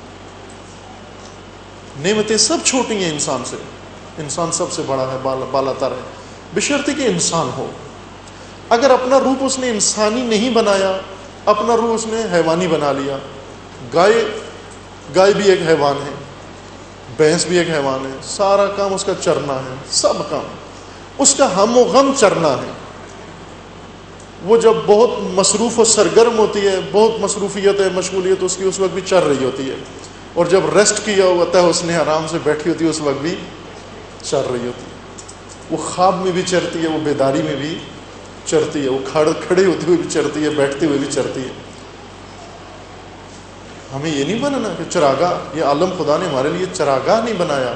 نعمتیں سب چھوٹی ہیں انسان سے. انسان سب سے بڑا ہے، بالاتر ہے، بشرطے کہ انسان ہو. اگر اپنا روپ اس نے انسانی نہیں بنایا، اپنا روح اس نے حیوانی بنا لیا. گائے بھی ایک حیوان ہے، بھینس بھی ایک حیوان ہے. سارا کام اس کا چرنا ہے، سب کام اس کا ہم و غم چرنا ہے. وہ جب بہت مصروف و سرگرم ہوتی ہے، بہت مصروفیت ہے، مشغولیت اس کی، اس وقت بھی چر رہی ہوتی ہے. اور جب ریسٹ کیا ہوتا ہے، اس نے آرام سے بیٹھی ہوتی ہے، اس وقت بھی چر رہی ہوتی ہے. وہ خواب میں بھی چرتی ہے، وہ بیداری میں بھی چرتی ہے، وہ کھڑے ہوتے ہوئے بھی چرتی ہے، بیٹھتے ہوئے بھی چرتی ہے. ہمیں یہ نہیں بنانا کہ چراگاہ. یہ عالم خدا نے ہمارے لیے چراگاہ نہیں بنایا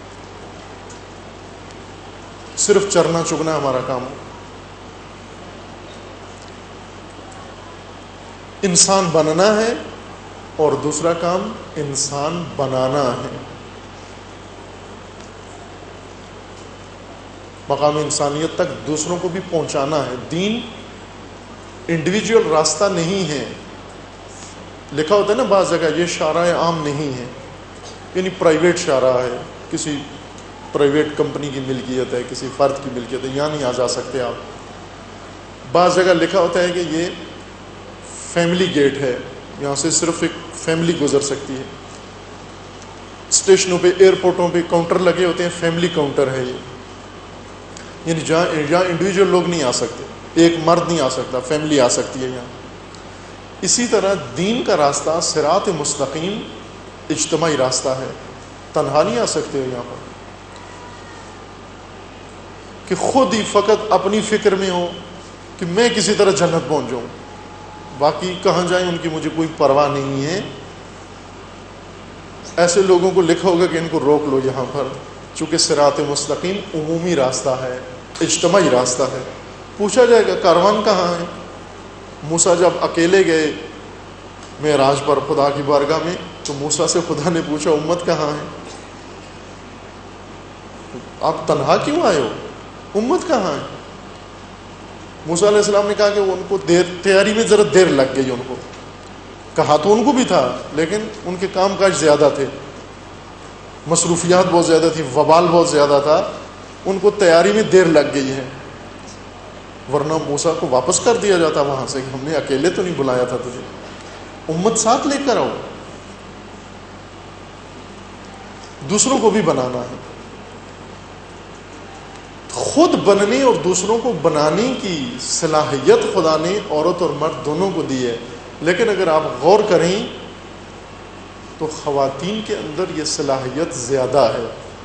صرف چرنا چگنا ہمارا کام ہو. انسان بننا ہے، اور دوسرا کام انسان بنانا ہے. مقام انسانیت تک دوسروں کو بھی پہنچانا ہے. دین انڈیویجول راستہ نہیں ہے. لکھا ہوتا ہے نا بعض جگہ یہ شارع عام نہیں ہے، یعنی پرائیویٹ شارع ہے، کسی پرائیویٹ کمپنی کی ملکیت ہے، کسی فرد کی ملکیت ہے، یہاں نہیں آ جا سکتے آپ. بعض جگہ لکھا ہوتا ہے کہ یہ فیملی گیٹ ہے، یہاں سے صرف ایک فیملی گزر سکتی ہے. اسٹیشنوں پہ، ایئرپورٹوں پہ کاؤنٹر لگے ہوتے ہیں، فیملی کاؤنٹر ہے یہ. یعنی جہاں انڈیویجول لوگ نہیں آ سکتے، ایک مرد نہیں آ سکتا، فیملی آ سکتی ہے یہاں. اسی طرح دین کا راستہ صراط مستقیم اجتماعی راستہ ہے. تنہا نہیں آ سکتے ہو یہاں پر کہ خود ہی فقط اپنی فکر میں ہو کہ میں کسی طرح جنت پہنچ جاؤں، باقی کہاں جائیں ان کی مجھے کوئی پرواہ نہیں ہے. ایسے لوگوں کو لکھا ہوگا کہ ان کو روک لو یہاں پر، چونکہ صراط مستقیم عمومی راستہ ہے، اجتماعی راستہ ہے. پوچھا جائے گا کاروان کہاں ہے؟ موسیٰ جب اکیلے گئے معراج پر خدا کی بارگاہ میں، تو موسیٰ سے خدا نے پوچھا امت کہاں ہے؟ آپ تنہا کیوں آئے ہو؟ امت کہاں ہے؟ موسیٰ علیہ السلام نے کہا کہ ان کو تیاری میں ذرا دیر لگ گئی، ان کو کہا تو ان کو بھی تھا، لیکن ان کے کام کاج زیادہ تھے، مصروفیات بہت زیادہ تھی، وبال بہت زیادہ تھا، ان کو تیاری میں دیر لگ گئی ہے، ورنہ موسیٰ کو واپس کر دیا جاتا وہاں سے کہ ہم نے اکیلے تو نہیں بلایا تھا تجھے، امت ساتھ لے کر آؤ، دوسروں کو بھی بنانا ہے۔ خود بننے اور دوسروں کو بنانے کی صلاحیت خدا نے عورت اور مرد دونوں کو دی ہے، لیکن اگر آپ غور کریں تو خواتین کے اندر یہ صلاحیت زیادہ ہے،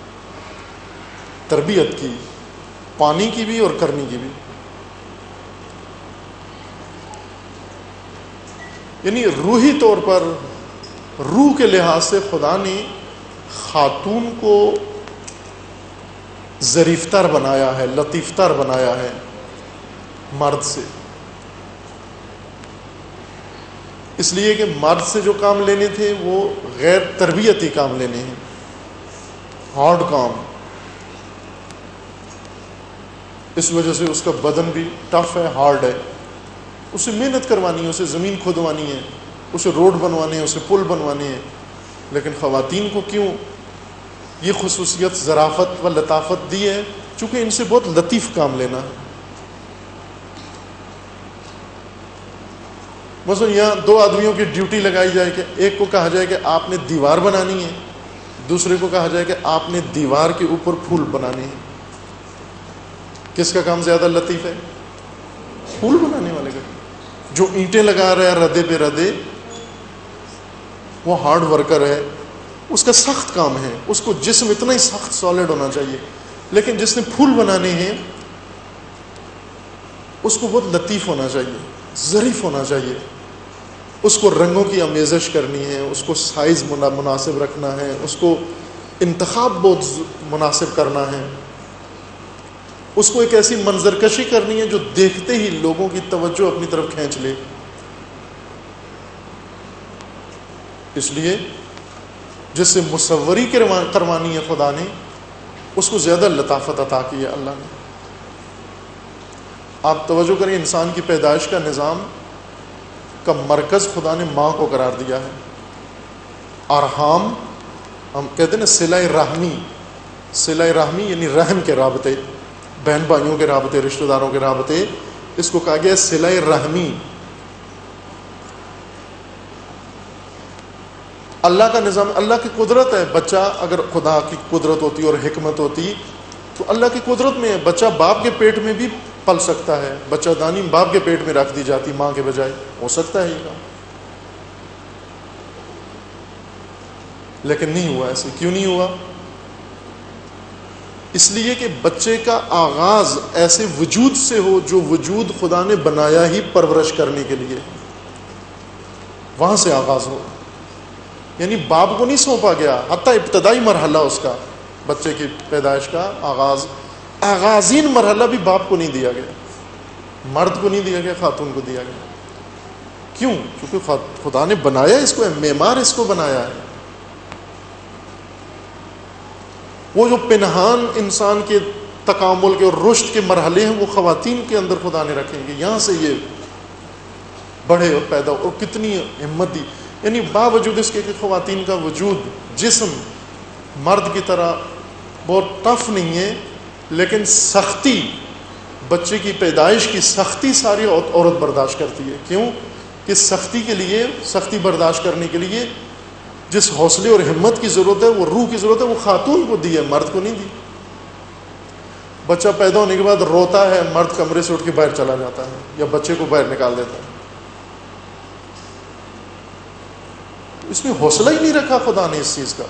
تربیت کی، پانی کی بھی اور کرنے کی بھی۔ یعنی روحی طور پر، روح کے لحاظ سے خدا نے خاتون کو ظریف تر بنایا ہے، لطیف تر بنایا ہے مرد سے، اس لیے کہ مرد سے جو کام لینے تھے وہ غیر تربیتی کام لینے ہیں، ہارڈ کام، اس وجہ سے اس کا بدن بھی ٹف ہے، ہارڈ ہے، اسے محنت کروانی ہے، اسے زمین کھودوانی ہے، اسے روڈ بنوانے ہیں، اسے پل بنوانے ہیں۔ لیکن خواتین کو کیوں یہ خصوصیت ظرافت و لطافت دی ہے؟ چونکہ ان سے بہت لطیف کام لینا ہے۔ مثلا یہاں دو آدمیوں کی ڈیوٹی لگائی جائے کہ ایک کو کہا جائے کہ آپ نے دیوار بنانی ہے، دوسرے کو کہا جائے کہ آپ نے دیوار کے اوپر پھول بنانے ہیں، کس کا کام زیادہ لطیف ہے؟ پھول بنانے والے کا۔ جو اینٹیں لگا رہا ہے ردے پہ ردے، وہ ہارڈ ورکر ہے، اس کا سخت کام ہے، اس کو جسم اتنا ہی سخت سالڈ ہونا چاہیے، لیکن جس نے پھول بنانے ہیں اس کو بہت لطیف ہونا چاہیے، ظریف ہونا چاہیے، اس کو رنگوں کی آمیزش کرنی ہے، اس کو سائز مناسب رکھنا ہے، اس کو انتخاب بہت مناسب کرنا ہے، اس کو ایک ایسی منظر کشی کرنی ہے جو دیکھتے ہی لوگوں کی توجہ اپنی طرف کھینچ لے۔ اس لیے جس سے مصوری کروانی ہے خدا نے، اس کو زیادہ لطافت عطا کی ہے اللہ نے۔ آپ توجہ کریں، انسان کی پیدائش کا نظام کا مرکز خدا نے ماں کو قرار دیا ہے۔ ارحام ہم کہتے ہیں نا، صلہ رحمی، صلہ رحمی یعنی رحم کے رابطے، بہن بھائیوں کے رابطے، رشتہ داروں کے رابطے، اس کو کہا گیا صلہ رحمی۔ اللہ کا نظام، اللہ کی قدرت ہے۔ بچہ اگر خدا کی قدرت ہوتی اور حکمت ہوتی تو اللہ کی قدرت میں ہے، بچہ باپ کے پیٹ میں بھی پل سکتا ہے، بچہ دانی باپ کے پیٹ میں رکھ دی جاتی ماں کے بجائے، ہو سکتا ہے یہ کام، لیکن نہیں ہوا ایسے۔ کیوں نہیں ہوا؟ اس لیے کہ بچے کا آغاز ایسے وجود سے ہو جو وجود خدا نے بنایا ہی پرورش کرنے کے لیے، وہاں سے آغاز ہو، یعنی باپ کو نہیں سونپا گیا، حتیٰ ابتدائی مرحلہ اس کا، بچے کی پیدائش کا آغازین مرحلہ بھی باپ کو نہیں دیا گیا، مرد کو نہیں دیا گیا، خاتون کو دیا گیا۔ کیوں؟ کیونکہ خدا نے بنایا اس کو، معمار اس کو بنایا ہے۔ وہ جو پنہان انسان کے تکامل کے اور رشد کے مرحلے ہیں وہ خواتین کے اندر خدا نے رکھیں گے، یہاں سے یہ بڑھے اور پیدا ہو۔ اور کتنی ہمت دی، یعنی باوجود اس کے کہ خواتین کا وجود جسم مرد کی طرح بہت ٹف نہیں ہے، لیکن سختی، بچے کی پیدائش کی سختی ساری عورت برداشت کرتی ہے۔ کیوں؟ کہ سختی کے لیے، سختی برداشت کرنے کے لیے جس حوصلے اور ہمت کی ضرورت ہے، وہ روح کی ضرورت ہے، وہ خاتون کو دی ہے، مرد کو نہیں دی۔ بچہ پیدا ہونے کے بعد روتا ہے، مرد کمرے سے اٹھ کے باہر چلا جاتا ہے یا بچے کو باہر نکال دیتا ہے۔ اس میں حوصلہ ہی نہیں رکھا خدا نے اس چیز کا،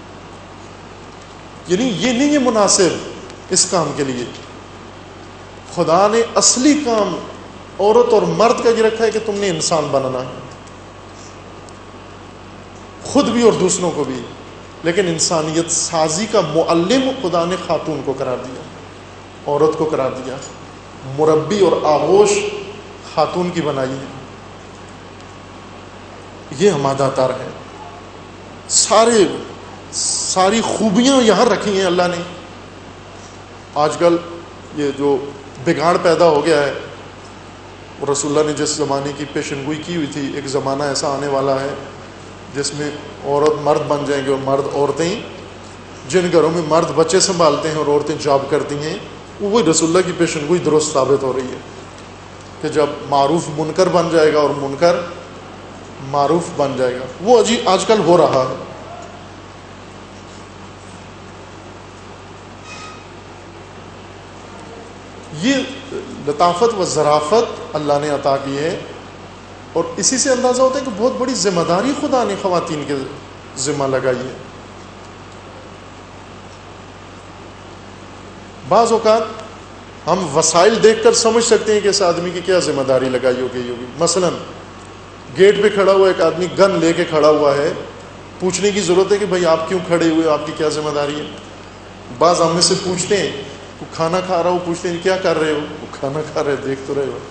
یعنی یہ نہیں ہے مناسب اس کام کے لیے۔ خدا نے اصلی کام عورت اور مرد کا یہ رکھا ہے کہ تم نے انسان بننا ہے، خود بھی اور دوسروں کو بھی، لیکن انسانیت سازی کا معلم خدا نے خاتون کو قرار دیا، عورت کو قرار دیا، مربی اور آغوش خاتون کی بنائی ہے۔ یہ ہمادہ تر ہے. ساری خوبیاں یہاں رکھی ہیں اللہ نے. آج کل یہ جو بگاڑ پیدا ہو گیا ہے، رسول اللہ نے جس زمانے کی پیشن گوئی کی ہوئی تھی، ایک زمانہ ایسا آنے والا ہے جس میں عورت مرد بن جائیں گے اور مرد عورتیں. جن گھروں میں مرد بچے سنبھالتے ہیں اور عورتیں جاب کرتی ہیں، وہی رسول اللہ کی پیشن گوئی درست ثابت ہو رہی ہے کہ جب معروف منکر بن جائے گا اور منکر معروف بن جائے گا. وہ آج کل ہو رہا ہے. یہ لطافت و ظرافت اللہ نے عطا کی ہے، اور اسی سے اندازہ ہوتا ہے کہ بہت بڑی ذمہ داری خدا نے خواتین کے ذمہ لگائی ہے. بعض اوقات ہم وسائل دیکھ کر سمجھ سکتے ہیں کہ اس آدمی کی کیا ذمہ داری لگائی ہوگی. مثلا گیٹ پہ کھڑا ہوا ایک آدمی گن لے کے کھڑا ہوا ہے، پوچھنے کی ضرورت ہے کہ بھائی آپ کیوں کھڑے ہوئے، آپ کی کیا ذمہ داری ہے. بعض ہم میں سے پوچھتے ہیں، وہ کھانا کھا رہا ہو، پوچھتے ہیں کیا کر رہے ہو، وہ کھانا کھا رہے، دیکھ تو رہے ہو.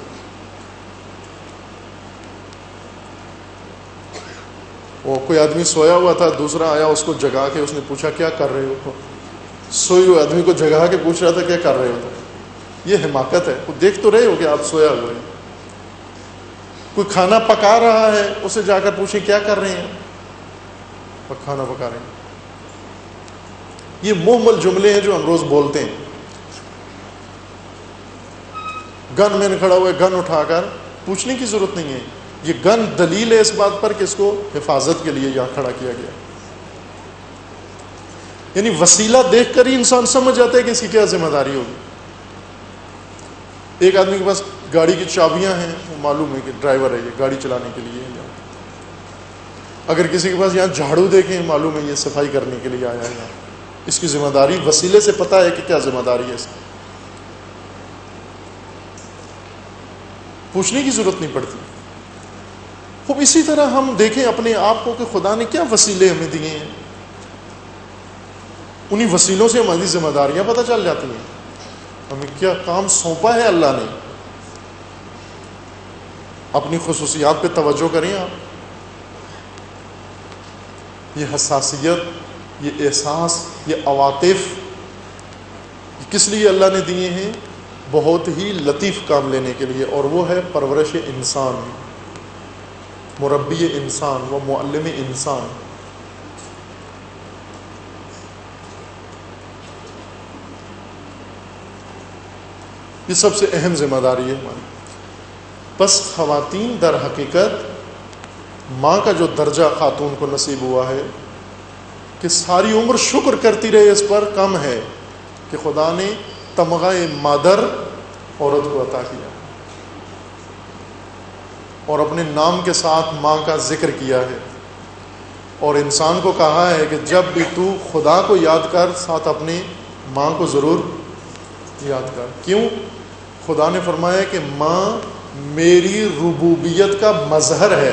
وہ کوئی آدمی سویا ہوا تھا، دوسرا آیا اس کو جگا کے اس نے پوچھا کیا کر رہے ہو. سوئے ہوئے آدمی کو جگا کے پوچھ رہا تھا کیا کر رہے ہو. یہ حماقت ہے. وہ دیکھ تو رہے ہو کہ آپ سویا ہوئے ہیں. کوئی کھانا پکا رہا ہے، اسے جا کر پوچھیں کیا کر رہے ہیں، وہ کھانا پکا رہے ہیں. یہ محمل جملے ہیں جو ہم روز بولتے ہیں. گن مین کھڑا ہوا ہے، گن اٹھا کر پوچھنے کی ضرورت نہیں ہے. یہ گن دلیل ہے اس بات پر کہ اس کو حفاظت کے لیے یہاں کھڑا کیا گیا. یعنی وسیلہ دیکھ کر ہی انسان سمجھ جاتا ہے کہ اس کی کیا ذمہ داری ہوگی. ایک آدمی کے پاس گاڑی کی چابیاں ہیں، وہ معلوم ہے کہ ڈرائیور ہے، یہ گاڑی چلانے کے لیے ہے. اگر کسی کے پاس یہاں جھاڑو دیکھیں، معلوم ہے یہ صفائی کرنے کے لیے آیا ہے. اس کی ذمہ داری وسیلے سے پتہ ہے کہ کیا ذمہ داری ہے. اس کی پوچھنے کی ضرورت نہیں پڑتی. خوب اسی طرح ہم دیکھیں اپنے آپ کو کہ خدا نے کیا وسیلے ہمیں دیے ہیں. انہی وسیلوں سے ہماری ذمہ داریاں پتہ چل جاتی ہیں، ہمیں کیا کام سونپا ہے اللہ نے. اپنی خصوصیات پہ توجہ کریں آپ. یہ حساسیت، یہ احساس، یہ عواطف کس لیے اللہ نے دیے ہیں؟ بہت ہی لطیف کام لینے کے لیے، اور وہ ہے پرورش انسان، مربی انسان و معلم انسان. یہ سب سے اہم ذمہ داری ہے ہماری. بس خواتین در حقیقت ماں کا جو درجہ خاتون کو نصیب ہوا ہے کہ ساری عمر شکر کرتی رہے اس پر، کم ہے کہ خدا نے تمغہ مادر عورت کو عطا کیا اور اپنے نام کے ساتھ ماں کا ذکر کیا ہے، اور انسان کو کہا ہے کہ جب بھی تو خدا کو یاد کر، ساتھ اپنی ماں کو ضرور یاد کر. کیوں؟ خدا نے فرمایا کہ ماں میری ربوبیت کا مظہر ہے.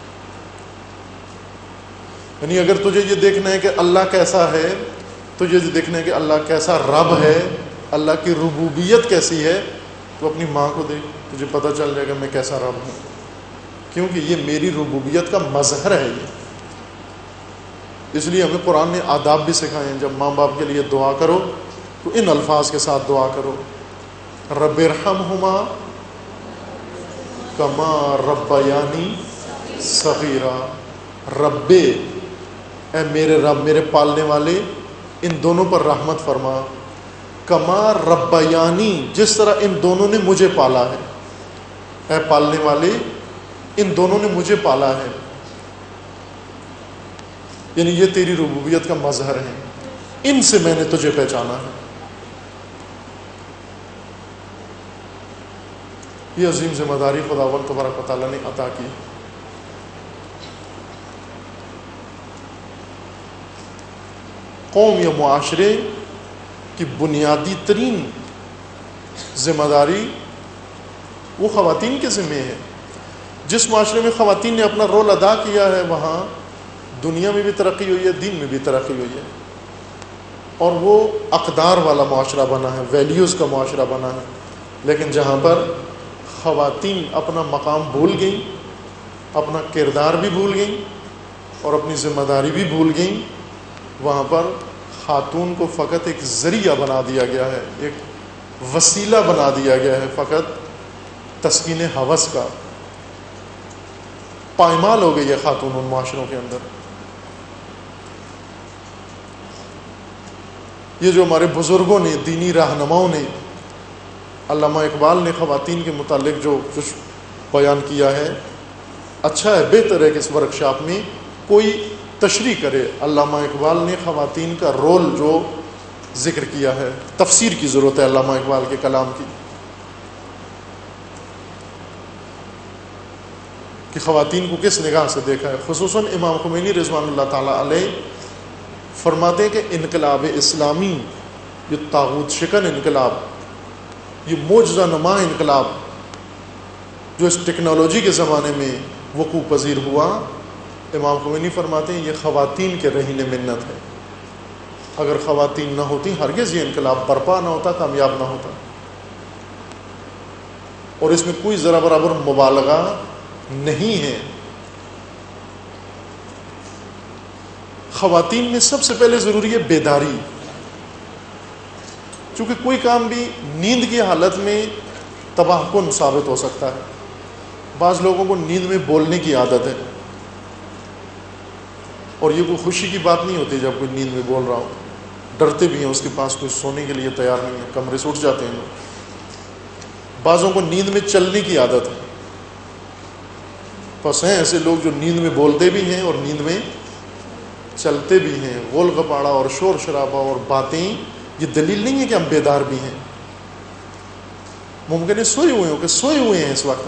یعنی اگر تجھے یہ دیکھنا ہے کہ اللہ کیسا ہے، تجھے یہ دیکھنا ہے کہ اللہ کیسا رب ہے، اللہ کی ربوبیت کیسی ہے، تو اپنی ماں کو دیکھ، تجھے پتہ چل جائے گا میں کیسا رب ہوں، کیونکہ یہ میری ربوبیت کا مظہر ہے. یہ اس لیے ہمیں قرآن نے آداب بھی سکھائے ہیں. جب ماں باپ کے لیے دعا کرو تو ان الفاظ کے ساتھ دعا کرو: رب ارحمہما کما ربیانی صغیرا. رب، اے میرے رب، میرے پالنے والے، ان دونوں پر رحمت فرما. کما ربیانی، جس طرح ان دونوں نے مجھے پالا ہے. اے پالنے والے، ان دونوں نے مجھے پالا ہے. یعنی یہ تیری ربوبیت کا مظہر ہے، ان سے میں نے تجھے پہچانا ہے. یہ عظیم ذمہ داری خداوند تبارک و تعالیٰ نے عطا کی. قوم یا معاشرے کی بنیادی ترین ذمہ داری وہ خواتین کے ذمے ہے. جس معاشرے میں خواتین نے اپنا رول ادا کیا ہے، وہاں دنیا میں بھی ترقی ہوئی ہے، دین میں بھی ترقی ہوئی ہے، اور وہ اقدار والا معاشرہ بنا ہے، ویلیوز کا معاشرہ بنا ہے. لیکن جہاں پر خواتین اپنا مقام بھول گئیں، اپنا کردار بھی بھول گئیں اور اپنی ذمہ داری بھی بھول گئیں. وہاں پر خاتون کو فقط ایک ذریعہ بنا دیا گیا ہے, ایک وسیلہ بنا دیا گیا ہے, فقط تسکین ہوس کا. پائمال ہو گئی ہے خاتون ان معاشروں کے اندر. یہ جو ہمارے بزرگوں نے, دینی رہنماؤں نے, علامہ اقبال نے خواتین کے متعلق جو کچھ بیان کیا ہے, اچھا ہے, بہتر ہے کہ اس ورکشاپ میں کوئی تشریح کرے. علامہ اقبال نے خواتین کا رول جو ذکر کیا ہے, تفسیر کی ضرورت ہے علامہ اقبال کے کلام کی, کہ خواتین کو کس نگاہ سے دیکھا ہے. خصوصاً امام خمینی رضوان اللہ تعالیٰ علیہ فرماتے ہیں کہ انقلاب اسلامی, یہ طاغوت شکن انقلاب, یہ معجزہ نما انقلاب جو اس ٹیکنالوجی کے زمانے میں وقوع پذیر ہوا, امام خمینی فرماتے ہیں یہ خواتین کے رہین منت ہے. اگر خواتین نہ ہوتی ہرگز یہ انقلاب برپا نہ ہوتا, کامیاب نہ ہوتا. اور اس میں کوئی ذرا برابر مبالغہ نہیں ہے. خواتین میں سب سے پہلے ضروری ہے بیداری, چونکہ کوئی کام بھی نیند کی حالت میں تباہ کن ثابت ہو سکتا ہے. بعض لوگوں کو نیند میں بولنے کی عادت ہے, اور یہ کوئی خوشی کی بات نہیں ہوتی جب کوئی نیند میں بول رہا ہو. ڈرتے بھی ہیں, اس کے پاس کوئی سونے کے لیے تیار نہیں ہے, کمرے سے اٹھ جاتے ہیں لوگ. بعضوں کو نیند میں چلنے کی عادت ہے. بس ہیں ایسے لوگ جو نیند میں بولتے بھی ہیں اور نیند میں چلتے بھی ہیں. غول غپاڑا اور شور شرابہ اور باتیں یہ دلیل نہیں ہے کہ ہم بیدار بھی ہیں. ممکن ہے سوئے ہوئے ہوں, کہ سوئے ہوئے ہیں اس وقت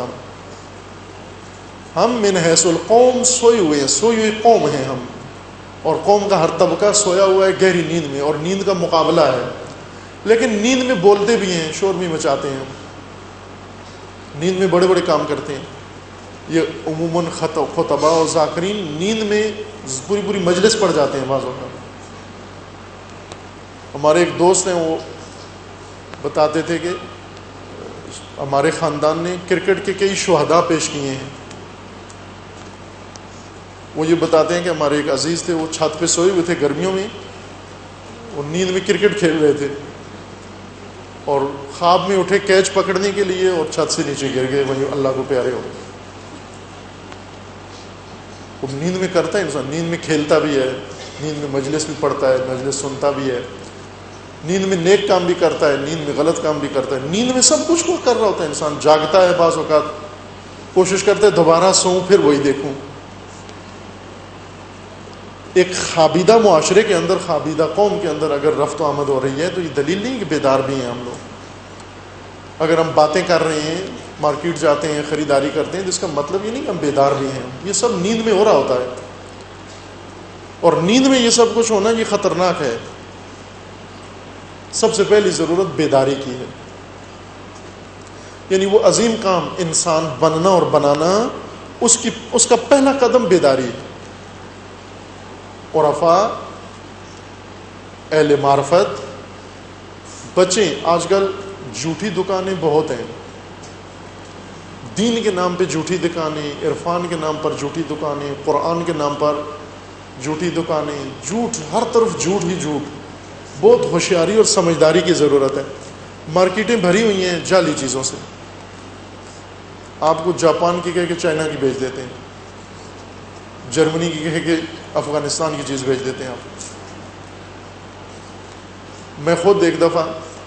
ہم من حیث القوم سوئے ہوئے ہیں, سوئی ہوئی قوم ہیں ہم, اور قوم کا ہر طبقہ سویا ہوا ہے گہری نیند میں, اور نیند کا مقابلہ ہے. لیکن نیند میں بولتے بھی ہیں, شور بھی مچاتے ہیں, نیند میں بڑے بڑے کام کرتے ہیں. یہ عموماً خطبہ اور ذاکرین نیند میں پوری پوری مجلس پڑھ جاتے ہیں بعض اوقات. ہمارے ایک دوست ہیں, وہ بتاتے تھے کہ ہمارے خاندان نے کرکٹ کے کئی شہداء پیش کیے ہیں. وہ یہ بتاتے ہیں کہ ہمارے ایک عزیز تھے, وہ چھت پہ سوئے ہوئے تھے گرمیوں میں, وہ نیند میں کرکٹ کھیل رہے تھے, اور خواب میں اٹھے کیچ پکڑنے کے لیے, اور چھت سے نیچے گر گئے, وہیں اللہ کو پیارے ہو گئے. وہ نیند میں کرتا ہے انسان, نیند میں کھیلتا بھی ہے, نیند میں مجلس بھی پڑھتا ہے, مجلس سنتا بھی ہے, نیند میں نیک کام بھی کرتا ہے, نیند میں غلط کام بھی کرتا ہے. نیند میں سب کچھ کو کر رہا ہوتا ہے انسان. جاگتا ہے بعض اوقات, کوشش کرتا ہے دوبارہ سوؤں پھر وہی دیکھوں. ایک خابیدہ معاشرے کے اندر, خابیدہ قوم کے اندر اگر رفت و آمد ہو رہی ہے تو یہ دلیل نہیں کہ بیدار بھی ہیں ہم لوگ. اگر ہم باتیں کر رہے ہیں, مارکیٹ جاتے ہیں, خریداری کرتے ہیں, تو اس کا مطلب یہ نہیں کہ ہم بیدار بھی ہیں. یہ سب نیند میں ہو رہا ہوتا ہے, اور نیند میں یہ سب کچھ ہونا یہ خطرناک ہے. سب سے پہلی ضرورت بیداری کی ہے. یعنی وہ عظیم کام انسان بننا اور بنانا, اس کا پہلا قدم بیداری ہے. عرفاء, اہل معرفت بچیں. آج کل جھوٹی دکانیں بہت ہیں, دین کے نام پہ جھوٹی دکانیں, عرفان کے نام پر جھوٹی دکانیں, قرآن کے نام پر جھوٹی دکانیں, جھوٹ ہر طرف, جھوٹ ہی جھوٹ. بہت ہوشیاری اور سمجھداری کی ضرورت ہے. مارکیٹیں بھری ہوئی ہیں جعلی چیزوں سے. آپ کو جاپان کی کہہ کے چائنا کی بیچ دیتے ہیں, جرمنی کی کہہ کے افغانستان کی چیز بیچ دیتے ہیں آپ. میں خود ایک دفعہ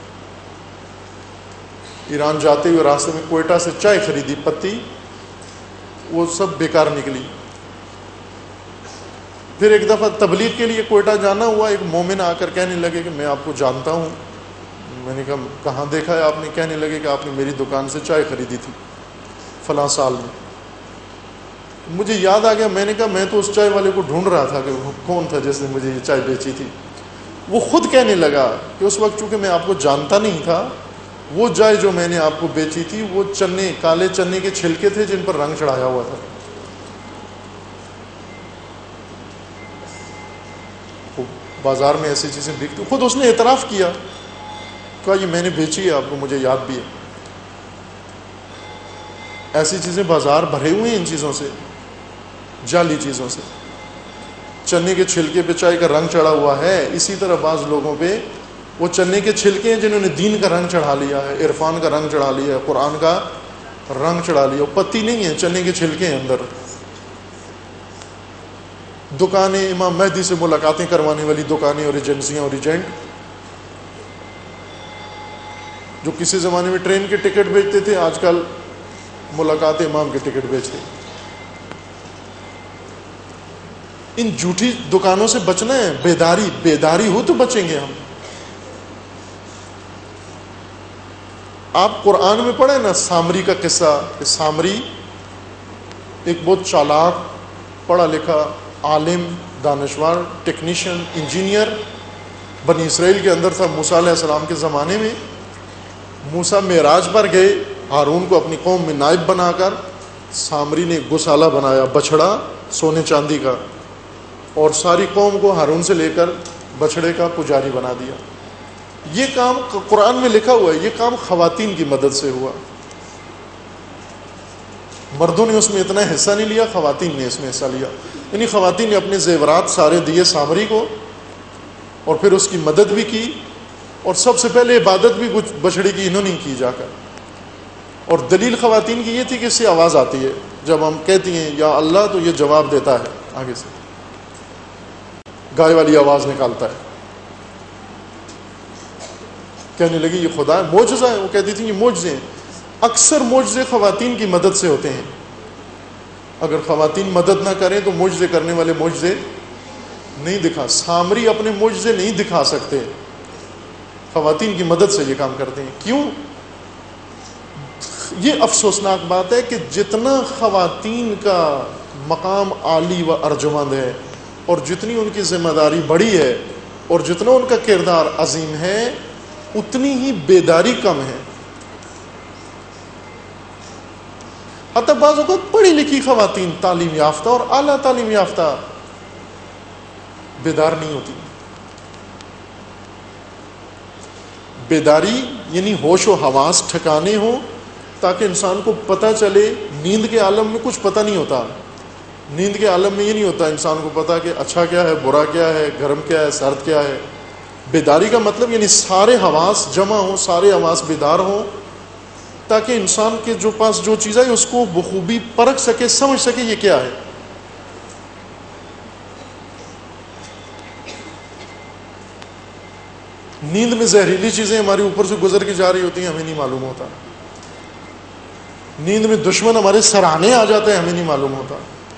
ایران جاتے ہوئے راستے میں کوئٹہ سے چائے خریدی, پتی, وہ سب بیکار نکلی. پھر ایک دفعہ تبلیغ کے لیے کوئٹہ جانا ہوا, ایک مومن آ کر کہنے لگے کہ میں آپ کو جانتا ہوں. میں نے کہا کہاں دیکھا ہے آپ نے؟ کہنے لگے کہ آپ نے میری دکان سے چائے خریدی تھی فلاں سال میں. مجھے یاد آ گیا, میں نے کہا میں تو اس چائے والے کو ڈھونڈ رہا تھا کہ کون تھا جس نے مجھے یہ چائے بیچی تھی. وہ خود کہنے لگا کہ اس وقت چونکہ میں آپ کو جانتا نہیں تھا, وہ چائے جو میں نے آپ کو بیچی تھی وہ چنے, کالے چنے کے چھلکے تھے جن پر رنگ چڑھایا ہوا تھا. بازار میں ایسی چیزیں بکتی. خود اس نے اعتراف کیا, کہا یہ میں نے بیچی ہے آپ کو, مجھے یاد بھی ہے. ایسی چیزیں بازار بھرے ہوئے ہیں ان چیزوں سے. جعلی چیزوں سے. چنے کے چھلکے پہ چائے کا رنگ چڑھا ہوا ہے، اسی طرح بعض لوگوں پہ وہ چنے کے چھلکے ہیں جنہوں نے دین کا رنگ چڑھا لیا ہے، عرفان کا رنگ چڑھا لیا ہے، قرآن کا رنگ چڑھا لیا. پتی نہیں ہے، چنے کے چھلکے ہیں اندر. دکانیں، امام مہدی سے ملاقاتیں کروانے والی دکانیں اور ایجنسیاں اور ایجنٹ جو کسی زمانے میں ٹرین کے ٹکٹ بیچتے تھے، آج کل ملاقات امام کے ٹکٹ بیچتے ہیں. ان جھوٹی دکانوں سے بچنا ہے. بیداری ہو تو بچیں گے ہم. آپ قرآن میں پڑھیں نا سامری کا قصہ، کہ سامری ایک بہت چالاک، پڑھا لکھا، عالم، دانشور، ٹیکنیشین، انجینئر بنی اسرائیل کے اندر تھا. موسیٰ علیہ السلام کے زمانے میں موسیٰ معراج پر گئے، ہارون کو اپنی قوم میں نائب بنا کر. سامری نے گوشالہ بنایا، بچھڑا سونے چاندی کا، اور ساری قوم کو ہارون سے لے کر بچھڑے کا پجاری بنا دیا. یہ کام قرآن میں لکھا ہوا ہے. یہ کام خواتین کی مدد سے ہوا. مردوں نے اس میں اتنا حصہ نہیں لیا، خواتین نے اس میں حصہ لیا. یعنی خواتین نے اپنے زیورات سارے دیے سامری کو، اور پھر اس کی مدد بھی کی، اور سب سے پہلے عبادت بھی کچھ بچھڑے کی انہوں نے کی جا کر. اور دلیل خواتین کی یہ تھی کہ اس سے آواز آتی ہے، جب ہم کہتی ہیں یا اللہ تو یہ جواب دیتا ہے، آگے سے گائے والی آواز نکالتا ہے. کہنے لگی یہ خدا ہے، معجزہ ہے. وہ کہتی تھی یہ معجزے ہیں. اکثر معجزے خواتین کی مدد سے ہوتے ہیں. اگر خواتین مدد نہ کریں تو معجزے کرنے والے معجزے نہیں دکھا. سامری اپنے معجزے نہیں دکھا سکتے، خواتین کی مدد سے یہ کام کرتے ہیں. کیوں؟ یہ افسوسناک بات ہے کہ جتنا خواتین کا مقام عالی و ارجمند ہے، اور جتنی ان کی ذمہ داری بڑی ہے، اور جتنا ان کا کردار عظیم ہے، اتنی ہی بیداری کم ہے. حتی بعض اوقات پڑھی لکھی خواتین، تعلیم یافتہ اور اعلیٰ تعلیم یافتہ، بیدار نہیں ہوتی. بیداری یعنی ہوش و حواس ٹھکانے ہوں تاکہ انسان کو پتہ چلے. نیند کے عالم میں کچھ پتہ نہیں ہوتا. نیند کے عالم میں یہ نہیں ہوتا انسان کو پتہ کہ اچھا کیا ہے، برا کیا ہے، گرم کیا ہے، سرد کیا ہے. بیداری کا مطلب یعنی سارے حواس جمع ہوں، سارے حواس بیدار ہوں، تاکہ انسان کے جو پاس جو چیز ہے اس کو بخوبی پرکھ سکے، سمجھ سکے یہ کیا ہے. نیند میں زہریلی چیزیں ہمارے اوپر سے گزر کے جا رہی ہوتی ہیں، ہمیں نہیں معلوم ہوتا. نیند میں دشمن ہمارے سراہنے آ جاتے ہیں، ہمیں نہیں معلوم ہوتا.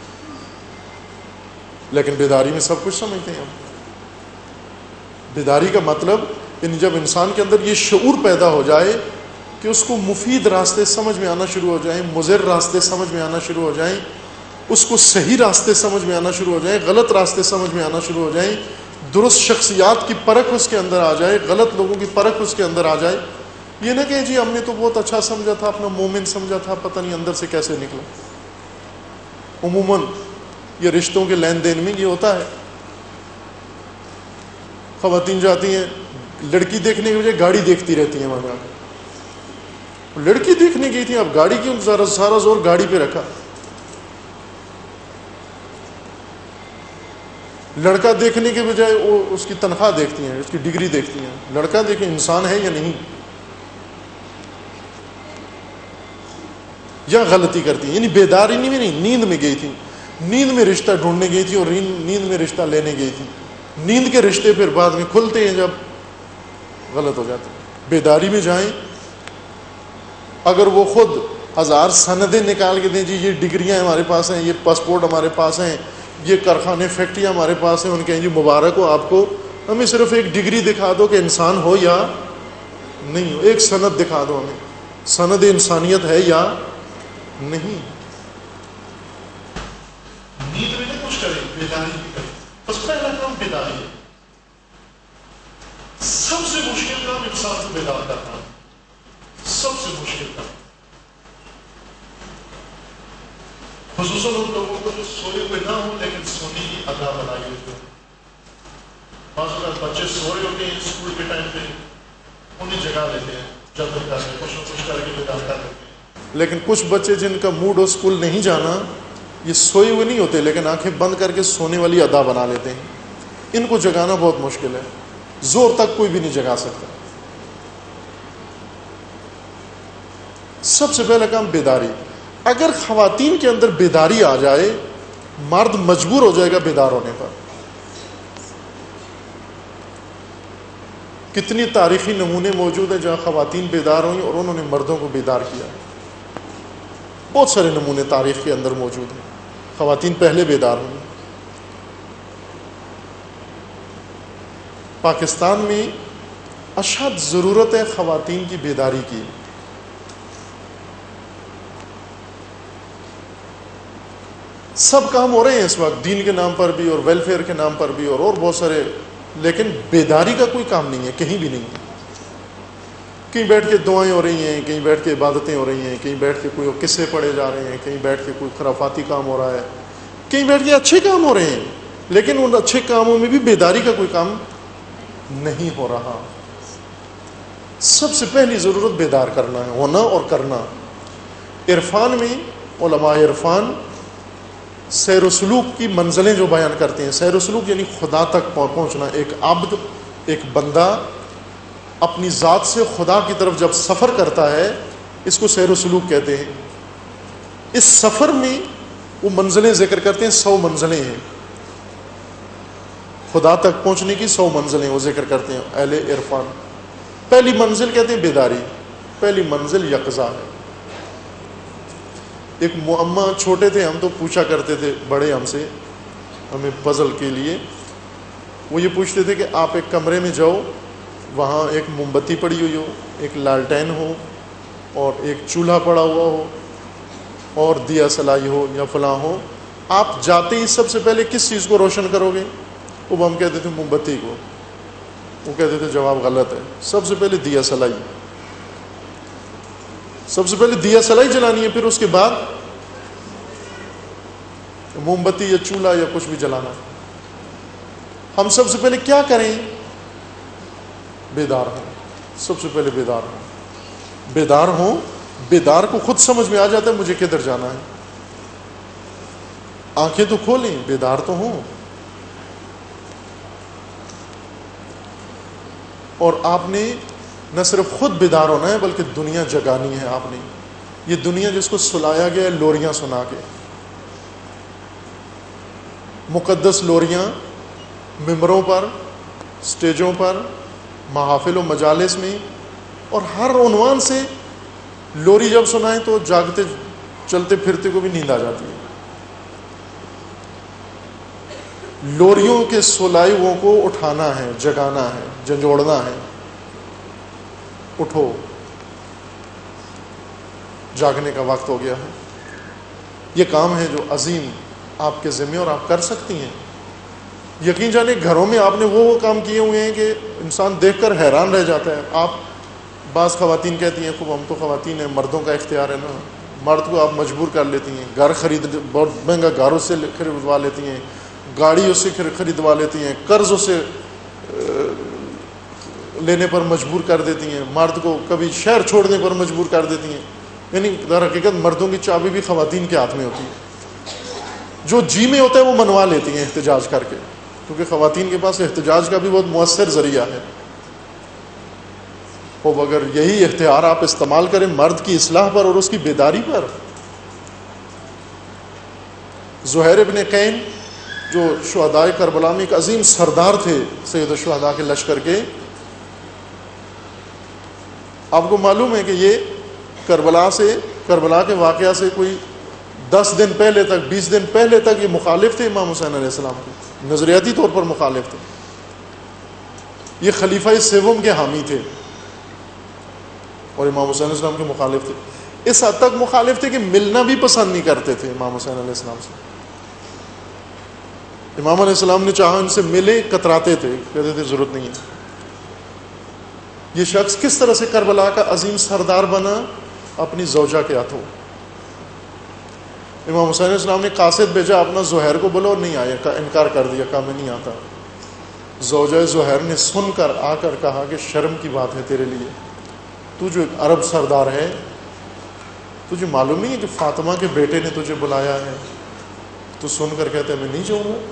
لیکن بیداری میں سب کچھ سمجھتے ہیں ہم. بیداری کا مطلب یعنی جب انسان کے اندر یہ شعور پیدا ہو جائے کہ اس کو مفید راستے سمجھ میں آنا شروع ہو جائیں، مضر راستے سمجھ میں آنا شروع ہو جائیں، اس کو صحیح راستے سمجھ میں آنا شروع ہو جائیں، غلط راستے سمجھ میں آنا شروع ہو جائیں، درست شخصیات کی پرکھ اس کے اندر آ جائے، غلط لوگوں کی پرکھ اس کے اندر آ جائے. یہ نہ کہ جی ہم نے تو بہت اچھا سمجھا تھا، اپنا مومن سمجھا تھا، پتہ نہیں اندر سے کیسے نکلا. عموماً یہ رشتوں کے لین دین میں یہ ہوتا ہے. خواتین جاتی ہیں لڑکی دیکھنے کی بجائے گاڑی دیکھتی رہتی ہیں. وہاں لڑکی دیکھنے گئی تھی، اب گاڑی کیوں سارا زور گاڑی پہ رکھا. لڑکا دیکھنے کے بجائے وہ اس کی تنخواہ دیکھتی ہیں، اس کی ڈگری دیکھتی ہیں. لڑکا دیکھیں انسان ہے یا نہیں، یا غلطی کرتی ہیں. یعنی بیداری نہیں، نیند میں گئی تھی، نیند میں رشتہ ڈھونڈنے گئی تھی اور نیند میں رشتہ لینے گئی تھی. نیند کے رشتے پھر بعد میں کھلتے ہیں جب غلط ہو جاتے ہیں. بیداری میں جائیں. اگر وہ خود 1000 سندیں نکال کے دیں، جی یہ ڈگریاں ہمارے پاس ہیں، یہ پاسپورٹ ہمارے پاس ہیں، یہ کارخانے فیکٹریاں ہمارے پاس ہیں، ان کہیں جی مبارک ہو آپ کو، ہمیں صرف ایک ڈگری دکھا دو کہ انسان ہو یا نہیں ہو، ایک سند دکھا دو ہمیں، سند انسانیت ہے یا نہیں. نیند میں کچھ کرے، بیداری بھی کرے. بس پہلا کام بیداری ہے. سب سے مشکل کام انسان کو بیدار کرنا، سب سے مشکل کام. خصوصاً ان لوگوں کو جو سوئے ہوئے نہ ہوں لیکن سونے کی عادت بنائی ہوئی ہو. بعض اوقات بچے سو رہے ہوتے ہیں اسکول کے ٹائم پہ، انہیں جگا لیتے ہیں، جلد کر کے کچھ نہ کچھ کر کے بیدار کر دیتے ہیں. لیکن کچھ بچے جن کا موڈ ہو اسکول نہیں جانا، یہ سوئے ہوئے نہیں ہوتے لیکن آنکھیں بند کر کے سونے والی ادا بنا لیتے ہیں. ان کو جگانا بہت مشکل ہے, زور تک کوئی بھی نہیں جگا سکتا. سب سے پہلا کام بیداری. اگر خواتین کے اندر بیداری آ جائے, مرد مجبور ہو جائے گا بیدار ہونے پر. کتنی تاریخی نمونے موجود ہیں جہاں خواتین بیدار ہوئیں اور انہوں نے مردوں کو بیدار کیا. بہت سارے نمونے تاریخ کے اندر موجود ہیں. خواتین پہلے بیدار ہوئیں. پاکستان میں اشد ضرورت ہے خواتین کی بیداری کی. سب کام ہو رہے ہیں اس وقت, دین کے نام پر بھی اور ویلفیئر کے نام پر بھی اور بہت سارے, لیکن بیداری کا کوئی کام نہیں ہے, کہیں بھی نہیں ہے. کہیں بیٹھ کے دعائیں ہو رہی ہیں, کہیں بیٹھ کے عبادتیں ہو رہی ہیں, کہیں بیٹھ کے کوئی قصے پڑھے جا رہے ہیں, کہیں بیٹھ کے کوئی خرافاتی کام ہو رہا ہے, کہیں بیٹھ کے اچھے کام ہو رہے ہیں, لیکن ان اچھے کاموں میں بھی بیداری کا کوئی کام نہیں ہو رہا. سب سے پہلی ضرورت بیدار کرنا ہے, ہونا اور کرنا. عرفان میں علماء عرفان سیر و سلوک کی منزلیں جو بیان کرتے ہیں, سیر و سلوک یعنی خدا تک پہنچنا. ایک عبد, ایک بندہ اپنی ذات سے خدا کی طرف جب سفر کرتا ہے, اس کو سیر و سلوک کہتے ہیں. اس سفر میں وہ منزلیں ذکر کرتے ہیں, 100 منزلیں ہیں. خدا تک پہنچنے کی 100 منزلیں وہ ذکر کرتے ہیں اہل عرفان. پہلی منزل کہتے ہیں بیداری, پہلی منزل یقظہ ہے. ایک معمہ, چھوٹے تھے ہم تو پوچھا کرتے تھے بڑے ہم سے, ہمیں پزل کے لیے وہ یہ پوچھتے تھے کہ آپ ایک کمرے میں جاؤ, وہاں ایک موم بتی پڑی ہوئی ہو, ایک لالٹین ہو اور ایک چولہا پڑا ہوا ہو اور دیا سلائی ہو یا فلاں ہو, آپ جاتے ہی سب سے پہلے کس چیز کو روشن کرو گے؟ وہ ہم کہتے تھے موم بتی کو. وہ کہتے تھے جواب غلط ہے, سب سے پہلے دیا سلائی, سب سے پہلے دیا سلائی جلانی ہے, پھر اس کے بعد موم بتی یا چولہا یا کچھ بھی جلانا. ہم سب سے پہلے کیا کریں؟ بیدار ہوں. سب سے پہلے بیدار ہوں. بیدار ہوں, بیدار کو خود سمجھ میں آ جاتا ہے مجھے کدھر جانا ہے. آنکھیں تو کھولیں, بیدار تو ہوں. اور آپ نے نہ صرف خود بیدار ہونا ہے بلکہ دنیا جگانی ہے. آپ نے یہ دنیا جس کو سلایا گیا ہے لوریاں سنا کے, مقدس لوریاں ممبروں پر, سٹیجوں پر, محافل و مجالس میں, اور ہر عنوان سے لوری جب سنائیں تو جاگتے چلتے پھرتے کو بھی نیند آ جاتی ہے. لوریوں کے سلائے ہوئوں کو اٹھانا ہے, جگانا ہے, جھنجھوڑنا ہے. اٹھو, جاگنے کا وقت ہو گیا ہے. یہ کام ہے جو عظیم آپ کے ذمہ اور آپ کر سکتی ہیں. یقین جانے گھروں میں آپ نے وہ کام کیے ہوئے ہیں کہ انسان دیکھ کر حیران رہ جاتا ہے. آپ بعض خواتین کہتی ہیں خوب ہم تو خواتین ہیں, مردوں کا اختیار ہے نا. مرد کو آپ مجبور کر لیتی ہیں, گھر بہت مہنگا گھر اس سے خریدوا لیتی ہیں, گاڑی اس سے خریدوا لیتی ہیں, قرض اس سے لینے پر مجبور کر دیتی ہیں, مرد کو کبھی شہر چھوڑنے پر مجبور کر دیتی ہیں. یعنی در حقیقت مردوں کی چابی بھی خواتین کے ہاتھ میں ہوتی ہے. جو جی میں ہوتا ہے وہ منوا لیتی ہیں احتجاج کر کے, کیونکہ خواتین کے پاس احتجاج کا بھی بہت مؤثر ذریعہ ہے. اب اگر یہی اختیار آپ استعمال کریں مرد کی اصلاح پر اور اس کی بیداری پر. زہیر ابن قین جو شہداء کربلا میں ایک عظیم سردار تھے سید الشہداء کے لشکر کے, آپ کو معلوم ہے کہ یہ کربلا کے واقعہ سے کوئی 10 دن پہلے تک 20 دن پہلے تک یہ مخالف تھے امام حسین علیہ السلام کے, نظریاتی طور پر مخالف تھے. یہ خلیفہ سوم کے حامی تھے اور امام حسین علیہ السلام کے مخالف تھے. اس حد تک مخالف تھے کہ ملنا بھی پسند نہیں کرتے تھے امام حسین علیہ السلام سے. امام علیہ السلام نے چاہا ان سے ملے, کتراتے تھے, کہتے تھے ضرورت نہیں ہے. یہ شخص کس طرح سے کربلا کا عظیم سردار بنا؟ اپنی زوجہ کے ہاتھوں. امام حسین علیہ السلام نے قاصد بھیجا اپنا زہیر کو بولو, نہیں آیا, انکار کر دیا, کہا میں نہیں آتا. زوجہ زہیر نے سن کر آ کر کہا کہ شرم کی بات ہے تیرے لیے, تو جو ایک عرب سردار ہے, تجھے معلوم نہیں ہے کہ فاطمہ کے بیٹے نے تجھے بلایا ہے, تو سن کر کہتے میں نہیں جاؤں گا.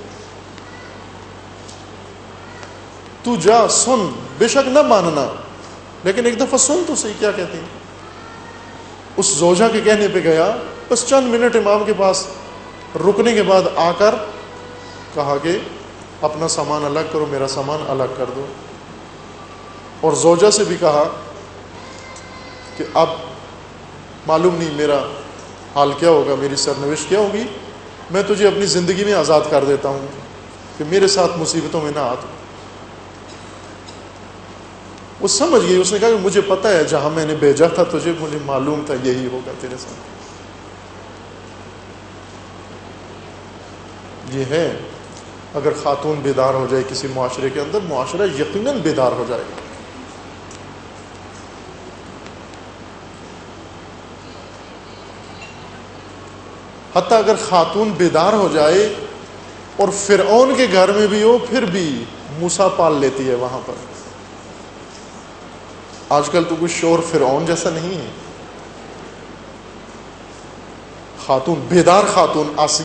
تو جا سن، بے شک نہ ماننا، لیکن ایک دفعہ سن تو صحیح کیا کہتے ہیں. اس زوجہ کے کہنے پہ گیا، بس چند منٹ امام کے پاس رکنے کے بعد آ کر کہا کہ اپنا سامان الگ کرو، میرا سامان الگ کر دو. اور زوجہ سے بھی کہا کہ اب معلوم نہیں میرا حال کیا ہوگا، میری سرنوشت کیا ہوگی، میں تجھے اپنی زندگی میں آزاد کر دیتا ہوں کہ میرے ساتھ مصیبتوں میں نہ آ تو. وہ سمجھ گئی، اس نے کہا کہ مجھے پتہ ہے جہاں میں نے بھیجا تھا تجھے، مجھے معلوم تھا یہی ہوگا تیرے ساتھ. یہ ہے اگر خاتون بیدار ہو جائے کسی معاشرے کے اندر، معاشرہ یقیناً بیدار ہو جائے گا. حتیٰ اگر خاتون بیدار ہو جائے اور فرعون کے گھر میں بھی ہو، پھر بھی موسیٰ پال لیتی ہے وہاں پر. آج کل تو کچھ شور فرعون جیسا نہیں ہے. خاتون بیدار خاتون آسیہ